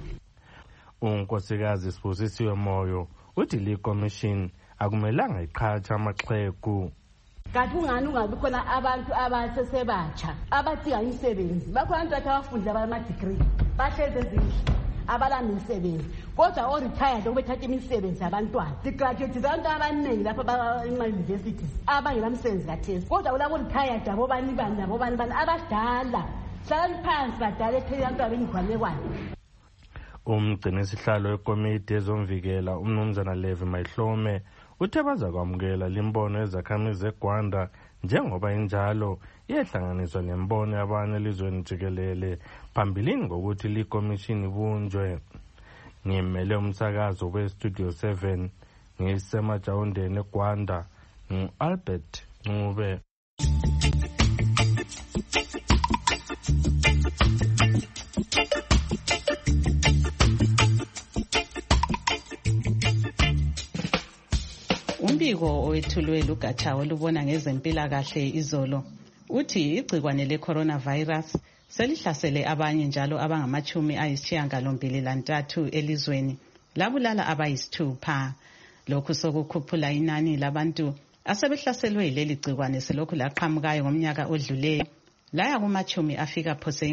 Unkosikazi Sibusisiwe Moyo uthi li-commission akumelanga iqhatha amaxhegu. Kanti ungani ungabi khona abantu abasesebatsha abadinga imisebenzi, bakho abantu abafundile abama-degree bahlezi ezindlu abalanda imisebenzi, kodwa o-retired obethatha imisebenzi yabantwana sigraduate zabantu abaningi lapha ema-universities abangela msebenzi kathesi, kodwa kulabo-retired abobani abadala hlalani phansi badala epheli abantu abenigwanekwane. Umgcinisihlalo wekomiti ezomvikela umnumzana Levi Mayihlome uthe bazakwamukela limbono ezakhamizi zeGwanda njengoba injalo iyehlanganiswa nembono yabanye elizweni jikelele phambilini ngokuthi li-commission ibunjwe. Ngimele umsakazo we-Studio 7 ngisemajawundeni eGwanda ngu-Albert Ncube. Umbiko owethulwe lugatsha olubona ngezempilakahle izolo uthi igcikwane le-coronavirus selihlasele abanye njalo abangama-93 elizweni labulala abayisithupha. Lokhu sokukhuphula inani labantu asebehlaselwe yileli gcikwane selokhu laqhamukayo ngomnyaka odluleyo laya kumachumi afika phose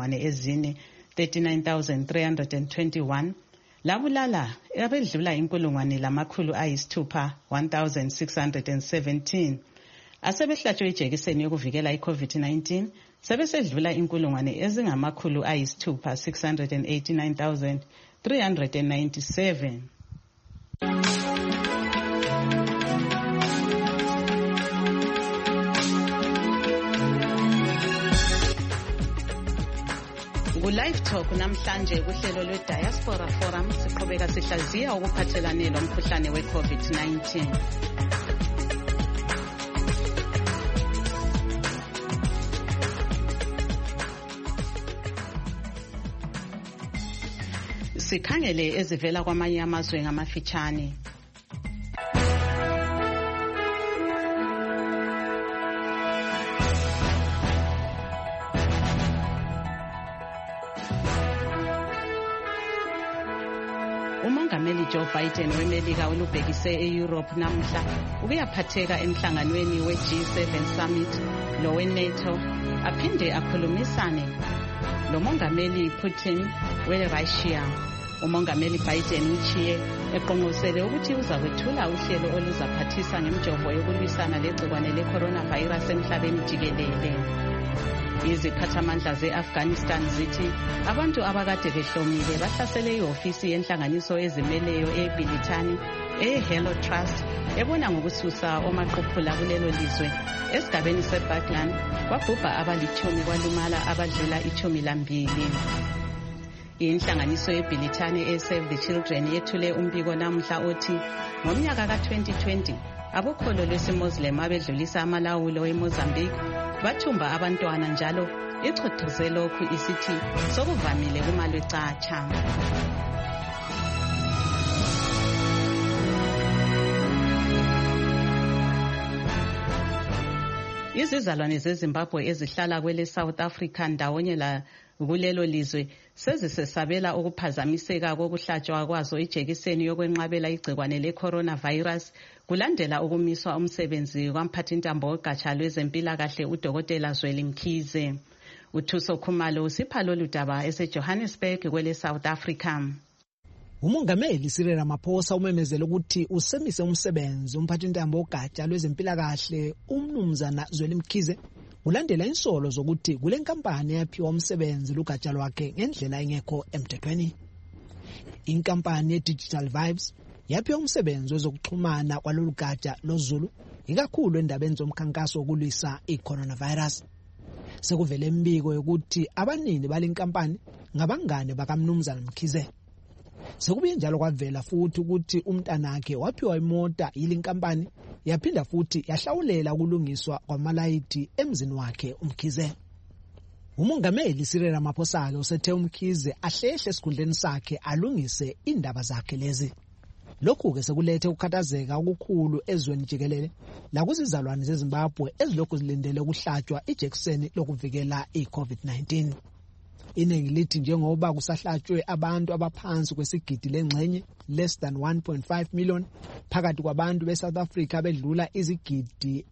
4,39,321 labulala abedlula 1,617 asebehlatshwe ijekiseni yokuvikela i-COVID-19 sebesedlula 689,397. Ku-Live Talk namhlanje kuhlelo lwe-Diaspora Forum siqhubeka sihlaziya ukuphathelane lomkhuhlane we-COVID-19. Sikhangele ezivela kwamanye amazwe ngamafitshane. uMongameli Joe Biden weMelika ulubhekise eEurope namuhla ukuyaphatheka emhlanganweni we-G7 Summit lowe-NATO aphinde akhulumisane loMongameli Putin weRussia. umongameli Biden uchiye eqonqosele ukuthi uza kwethula uhlelo oluzaphathisa ngemjovo yokulwisana legcikwane le-coronavirus emhlabeni jikelele. Iziphathamandla ze-Afghanistan zithi abantu abakade behlomile bahlasele ihofisi yenhlanganiso ezimeleyo eBilitani eHello Trust ebona ngokususa omaqhuphula kulelo lizwe. Esigabeni seBaghlan kwabhubha abali-10 kwalimala abadlula 12. Inhlanganiso yeBilitani eSave the Children yethule umbiko namuhla othi ngomnyaka ka-2020 abokholo lwesimuslim abedlulisa amalawulo eMozambique bathumba abantwana njalo ichothoze lokhu isithi sokuvamile kumalwecatsha. Izizalwane zeZimbabwe ezihlala kwele South Africa ndawonye la kulelo lizwe sezisesabela ukuphazamiseka kokuhlatshwa kwazo ijekiseni yokwenqabela igcikwane le-coronavirus kulandela ukumiswa umsebenzi kwamphathintambo wogatsha lwezempilakahle uDokotela Zweli Mkhize. uThuso Khumalo usipha lolu daba eseJohannesburg kwele South Africa. Umongameli Cyril Ramaphosa umemezele ukuthi usemise umsebenzi umphathintambo wogatsha lwezempilakahle umnumzana Zweli Mkhize ulandela insolo zokuthi kule nkampani yaphiwa umsebenzi lugatsha lwakhe ngendlela engekho emthethweni. Inkampani ye-Digital Vibes yaphiwa umsebenzi wezokuxhumana kwalolu gatsha loZulu ikakhulu endabeni zomkhankaso wokulwisa i-coronavirus. Sekuvele imbiko yokuthi abanini balenkampani ngabangane bakamnumzana Mkhize. Sekubuye njalo kwavela futhi ukuthi umntanakhe waphiwa imota yile nkampani yaphinda futhi yahlawulela ukulungiswa kwamalayiti emzini wakhe uMkhize. Umongameli Cyril Ramaphosa usethe uMkhize ahlehle esikhundleni sakhe alungise indaba zakhe lezi. Lokhu ke sekulethe ukukhathazeka okukhulu ezweni jikelele lakuzizalwane zeZimbabwe ezilokhu zilindele ukuhlatshwa ijekiseni lokuvikela i-COVID-19. Iningi lithi njengoba kusahlatshwe abantu abaphansi kwesigidi lengxenye less than 1.5 million phakathi kwabantu beSouth Africa bedlula izigidi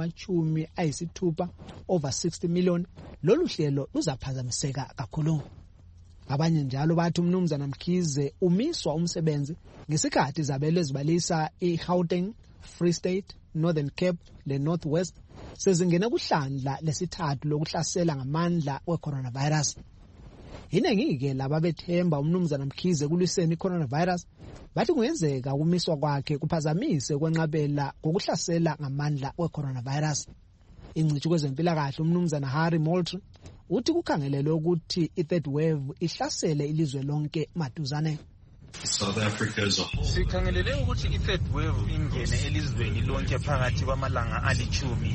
ezingama-60 over 60 million, lolu hlelo luzaphazamiseka kakhulu. Abanye njalo bathi umnumzana Mkhize umiswa umsebenzi ngesikhathi izabelo ezibalisa iGauteng, Free State, Northern Cape le North West sezingena kuhlandla lesithathu lokuhlasela ngamandla we-coronavirus. Iningi-ke laba bethemba umnumzana Mkhize kulwiseni i-coronavirus bathi kungenzeka ukumiswa kwakhe kuphazamise ukwenqabela ngokuhlasela ngamandla we-coronavirus. Ingcitshi kwezempilakahle umnumzana Harry Moultrie uthi kukhangelelwe ukuthi i-third wave ihlasele ilizwe lonke maduzane. South Africa as a whole. Sikhangelele ukuthi i-third wave ingene elizweni lonke phakathi kwamalanga ali-10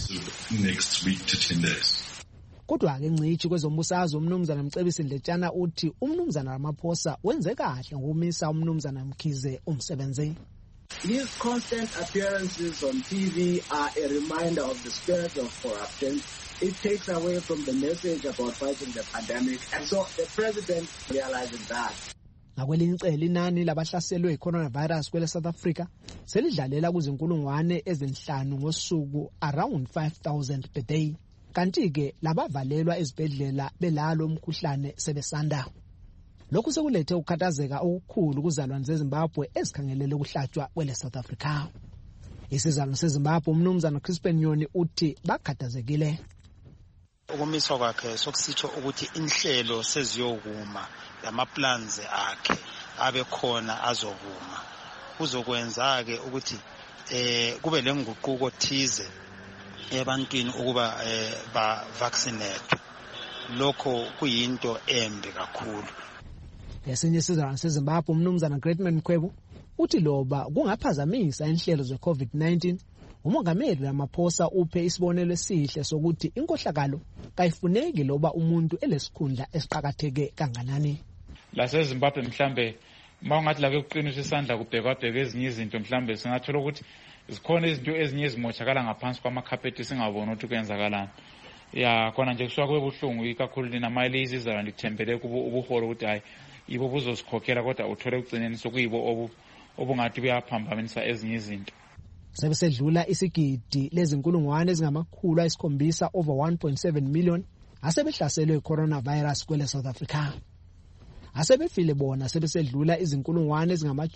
next week to 10 days. Kodwa ke ingcitshi kwezombusazwe umnumzana Mcebisi Ndletshana uthi umnumzana Ramaphosa wenze kahle ngokumisa umnumzana Mkhize umsebenzi. His constant appearances on TV are a reminder of the spirit of corruption. It takes away from the message about fighting the pandemic, and so the president realizing that. Ngakwelinye icele inani labahlaselwe i-coronavirus kwele South Africa selidlalela kuzinkulungwane ezinhlanu ngosuku, around 5,000 per day. Kanti-ke labavalelwa ezibhedlela belalo umkhuhlane sebesanda. Lokhu sekulethe ukukhathazeka okukhulu kuzalwane zeZimbabwe ezikhangelele ukuhlatshwa kwele South Africa. Isizalwane seZimbabwe umnumzana Crispin Nyoni uthi bakhathazekile. Ukumiswa kwakhe sokusitsho ukuthi inhlelo seziyokuma lamaplans akhe abe khona azokuma. Kuzokwenza ke ukuthi kube lenguquko thize ebantwini ukuba ba vaccinate. Lokho kuyinto embi kakhulu. Esinye isizalwane seZimbabwe umnumzana Greatman Mkhwebo uthi loba kungaphazamisa inhlelo ze-COVID-19 umongameli Ramaphosa uphe isibonelo esihle sokuthi inkohlakalo kayifuneki loba umuntu elesikhundla esiqhakatheke kanganani. La seZimbabwe mhlambe mawungathi la kuqinisa isandla kubhekabheka ezinye izinto mhlambe singathola ukuthi zikhona izinto ezinye ezimoshakala ngaphansi kwamakhaphethi singaboni ukuthi kuyenzakalani. Ya khona nje kuswa kwebuhlungu ikakhulu lina mayile izizalwane lithembele ubuholo ukuthi hayi ibo buzosikhokhela kodwa uthole ugcineni sokuyibo obungathi buyaphambanisa ezinye izinto. Sebesedlula isigidi lezinkulungwane ezingamakhulu ayisikhombisa over 1.7 million asebehlaselwe i-coronavirus kwele South Africa. asebefile bona sebesedlula izinkulungwane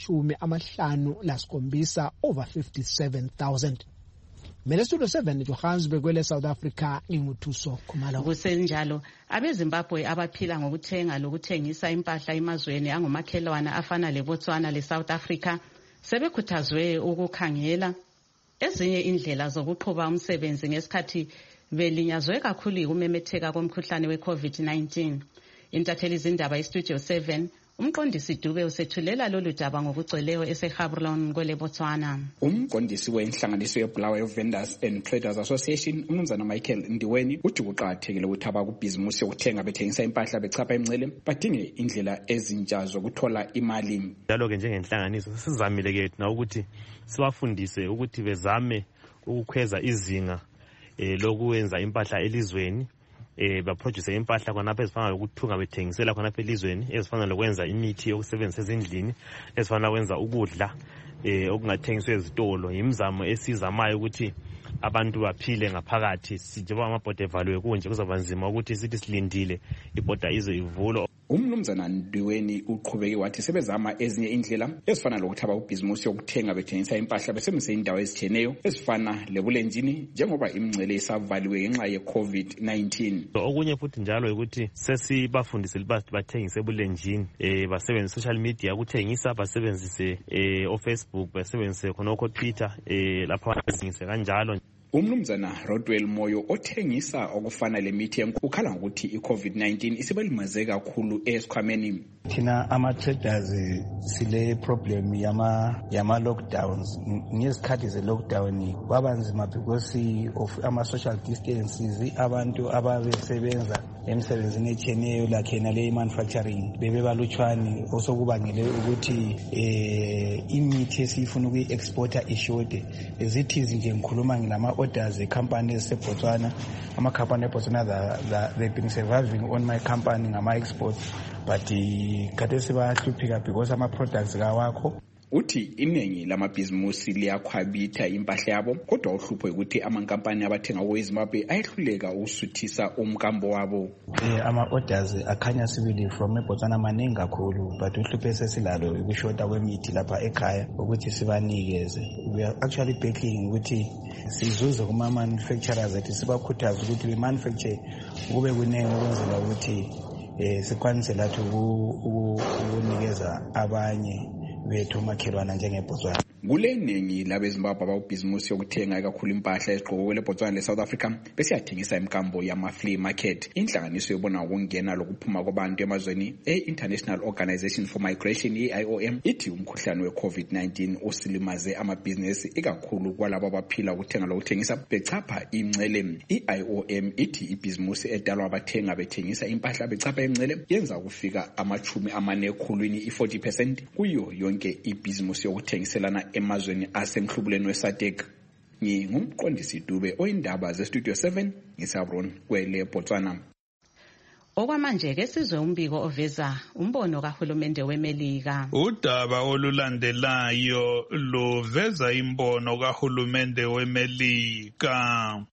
ezingama-57 over 57,000. Mele Studio 7 Johannesburg kwele South Africa nginguthuso Khumalo. Kusenjalo abeZimbabwe abaphila ngokuthenga lokuthengisa impahla emazweni angomakhelwana afana leBotswana leSouth Africa sebekhuthazwe ukukhangela ezinye indlela zokuqhuba umsebenzi ngesikhathi belinyazwe kakhulu ukumemetheka komkhuhlane weCovid-19. Intatheli izindaba iStudio 7 umqondisi Dube usethulela lolu daba ngokugcweleyo eseGaborone kwele Botswana. Umqondisi wenhlanganiso yeBulawayo Vendors and Traders Association umnumzana Michael Ndiweni uthi kuqakathekile ukuthi abakubhizimusi yokuthenga bethengisa impahla bechapha emncele badinge indlela ezintsha zokuthola imali. Njalo ke njengenhlanganiso sizamile ke na ukuthi sibafundise ukuthi bezame ukukhweza izinga lokwenza impahla elizweni. Baproduce impahla khonapha ezifana lokuthunga bethengisela khonapha elizweni, ezifana lokwenza imithi yokusebenzisa ezindlini, ezifana ukwenza ukudla okungathengiswa ezitolo. Imizamo esizamayo ukuthi abantu baphile ngaphakathi sijoba amabhoda evaliwe kunje kuzoba nzima ukuthi sithi silindile ibhoda ize ivulwe. Umnumzana Ndiweni uqhubeke wathi sebezama ezinye indlela ezifana lokuthi abakubhizimusi yokuthenga bethengisa impahla besebenzisa indawo ezitshiyeneyo ezifana lebulenjini njengoba imingcele isavaliwe ngenxa ye-COVID-19. Okunye futhi njalo ukuthi sesibafundise bathengise ebulenjini, basebenzise social media ukuthengisa, basebenzise Facebook, basebenzise khonokho Twitter lapha bathengise kanjalo. Umnumzana Rodwell Moyo othengisa okufana lemithi ukhala ngokuthi iCovid-19 isibalimaze kakhulu esikhwameni. Thina ama-traders sile problem yama lockdowns. Ngezikhathi ze-lockdown kwabanzima because of ama-social distances, abantu ababesebenza emsebenzini etshiyeneyo lakhe nale manufacturing bebebalutshwane osokubangele ukuthi imithi esifuna ukuyi-exporta ishode. Zithi nje ngikhuluma ngilama-orders e-company eseBotswana, ama-company eBotswana they've been surviving on my company ngama-exports, but kade sibahluphika because ama-products kawakho. Uthi iningi lamabhizimusi liyakhwabitha impahla yabo kodwa uhlupho ukuthi amankampani abathenga kweZimbabwe ayehluleka ukusuthisa umkambo wabo. Ama-orders akhanya sibili from eBotswana maningi kakhulu, but uhlupho esesilalo ukushoda kwemithi lapha ekhaya ukuthi sibanikeze. We are actually begging ukuthi sizuze kuma-manufacturers ethi sibakhuthaze ukuthi be-manufacture kube kuningi ukwenzela ukuthi sikwanise lathi ukunikeza abanye bethu makhelwana njengeBotswana. Kule ningi labeZimbabwe abakubhizimusi yokuthenga kakhulu impahla ezigqoko kwele Botswana leSouth Africa besiyathengisa imkambo yama-flea market. Inhlanganiso yobona ukungena lokuphuma kwabantu emazweni e-International Organization for Migration i-IOM ithi umkhuhlane we-COVID-19 usilimaze amabhizinesi ikakhulu kwalabo abaphila ukuthenga lokuthengisa bechapha imncele. I-IOM ithi ibhizimusi edalwa abathenga bethengisa impahla bechapha imncele yenza ukufika 40% kuyo yonke ibhizimusi yokuthengiselana emazweni asemhlubuleni weSADC. Ngumqondisi Dube oyindaba zeStudio 7 ngeGaborone kwele Botswana. Okwamanje ke sizwe umbiko oveza umbono kahulumende weMelika. Udaba olulandelayo luveza imbono kahulumende weMelika.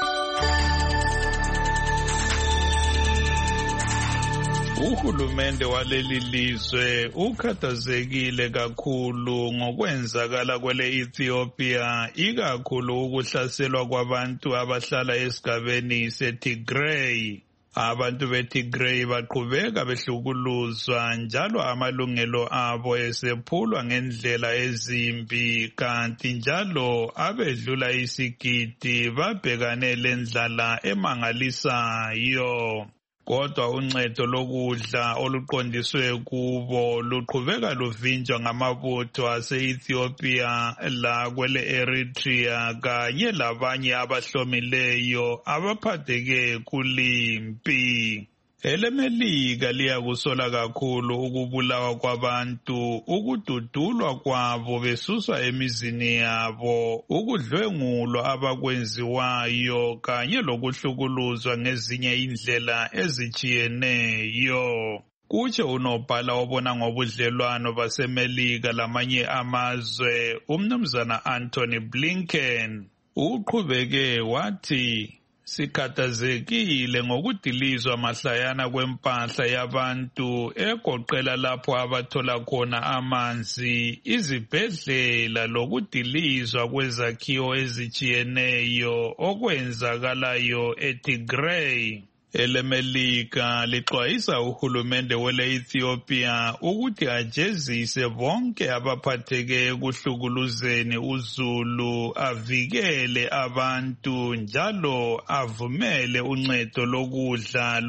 Uhulumende waleli lizwe ukhathazekile kakhulu ngokwenzakala kwele Ethiopia, ikakhulu ukuhlaselwa kwabantu abahlala esigabeni seTigray. Abantu beTigray baqhubeka behlukuluzwa njalo amalungelo abo esephulwa ngendlela ezimbi, kanti njalo abedlula isigidi babhekane lendlala emangalisayo. Kodwa uncedo lokudla oluqondiswe kubo luqhubeka luvinjwa ngamabutho ase-Ethiopia la kwele Eritrea kanye labanye abahlomileyo abaphatheke kulimpi. EleMelika liyakusola kakhulu ukubulawa kwabantu, ukududulwa kwabo besuswa emizini yabo, ukudlwengulwa abakwenziwayo kanye lokuhlukuluzwa ngezinye indlela ezitshiyeneyo. Kutshe unobhala obona ngobudlelwano baseMelika lamanye amazwe, umnumzana Anthony Blinken, uqhubeke wathi sikhathazekile ngokudilizwa mahlayana kwempahla yabantu egoqela lapho abathola khona amanzi, izibhedlela lokudilizwa kwezakhiwo ezitshiyeneyo okwenzakalayo eTigray. EleMelika lixwayisa uhulumende wele-Ethiopia ukuthi ajezise bonke abaphatheke ekuhlukuluzeni uzulu, avikele abantu njalo avumele uncedo lokudla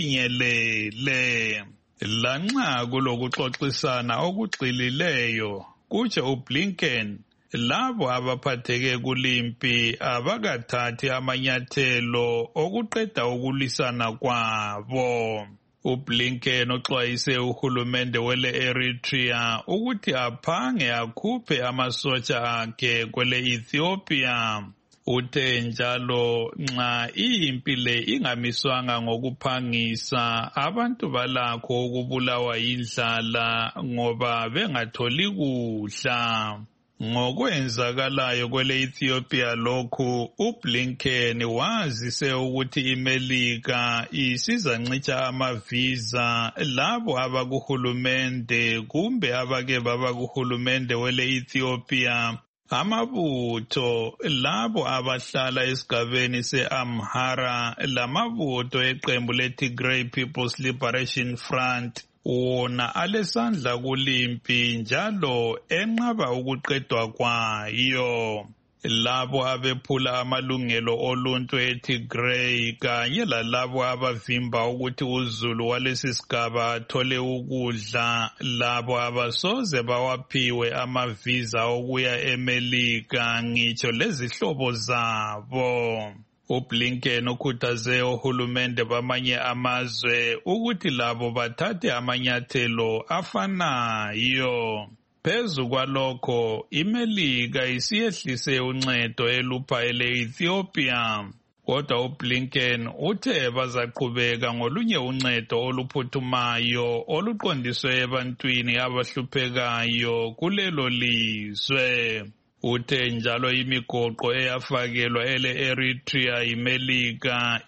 lubafinyelele. Lanxa kulokuxoxisana okugxilileyo, kutsho uBlinken, labo abaphatheke kulimpi abakathathi amanyathelo okuqeda ukulwisana kwabo. uBlinken uxwayise uhulumende wele-Eritrea ukuthi aphange akhuphe amasotsha akhe kwele-Ethiopia. Uthe njalo nxa impi le ingamiswanga ngokuphangisa, abantu balakho ukubulawa yindlala ngoba bengatholi kudla. Ngokwenzakalayo kwele-Ethiopia lokhu, uBlinken wazise ukuthi iMelika isizancitsha amavisa labo abakuhulumende kumbe abake baba kuhulumende wele-Ethiopia, amabutho labo abahlala esigabeni se-Amhara lamabutho eqembu le-Tigray People's Liberation Front, wona alesandla kulimpi njalo enqaba ukuqedwa kwayo. Labo abephula amalungelo oluntu eTigray kanye lalabo abavimba ukuthi uzulu walesi sigaba athole ukudla, labo abasoze bawaphiwe amaviza okuya eMelika ngitsho lezihlobo zabo. uBlinken ukhuthaze ohulumende bamanye amazwe ukuthi labo bathathe amanyathelo afanayo. Phezu kwalokho, iMelika isiyehlise uncedo elupha ele-Ethiopia. Kodwa uBlinken uthe bazaqhubeka ngolunye uncedo oluphuthumayo oluqondiswe ebantwini abahluphekayo kulelo lizwe. Uthe njalo imigoqo eyafakelwa ele-Eritrea iMelika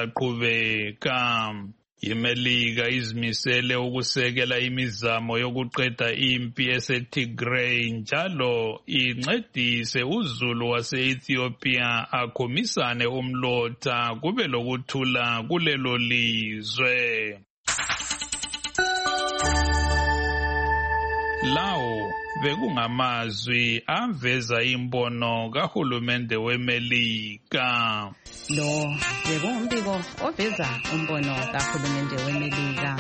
izaqhubeka. iMelika izimisele ukusekela imizamo yokuqeda impi eseTigray njalo incedise uzulu wase-Ethiopia akhomisane umlotha kube lokuthula kulelo lizwe. Lawo bekungamazwi aveza imbono kahulumende weMelika. Lo bekumbiko oveza umbono kahulumende weMelika.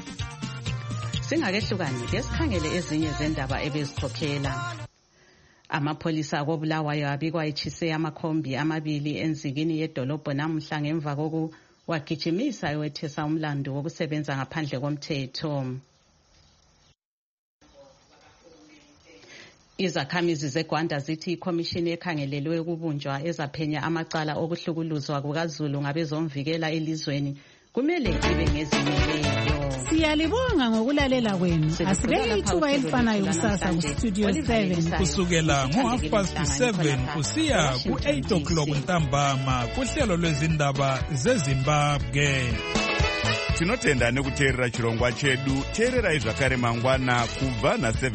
Singakehlukani lesikhangele ezinye zendaba ebezikhokhela. Amapholisa akobulawayo abikwa etshise amakhombi amabili enzikini yedolobho namuhla ngemva kokuwagijimisa ewethesa umlando wokusebenza ngaphandle komthetho. Izakhamizi zeGwanda zithi ikhomishini ekhangelelwe ukubunjwa ezaphenya amacala okuhlukuluzwa kukaZulu ngabezomvikela elizweni kumele ibe ngezimeleyo. Siyalibonga ngokulalela kwenu. Asibeke ithuba elifanayo kusasa kuStudio 7 kusukela ngo7 kusiya ku8 o'clock ntambama kuhlelo lwezindaba zeZimbabwe. Tinotenda nekuteerera chirongwa chedu. Teererai zvakare mangwana kubva na7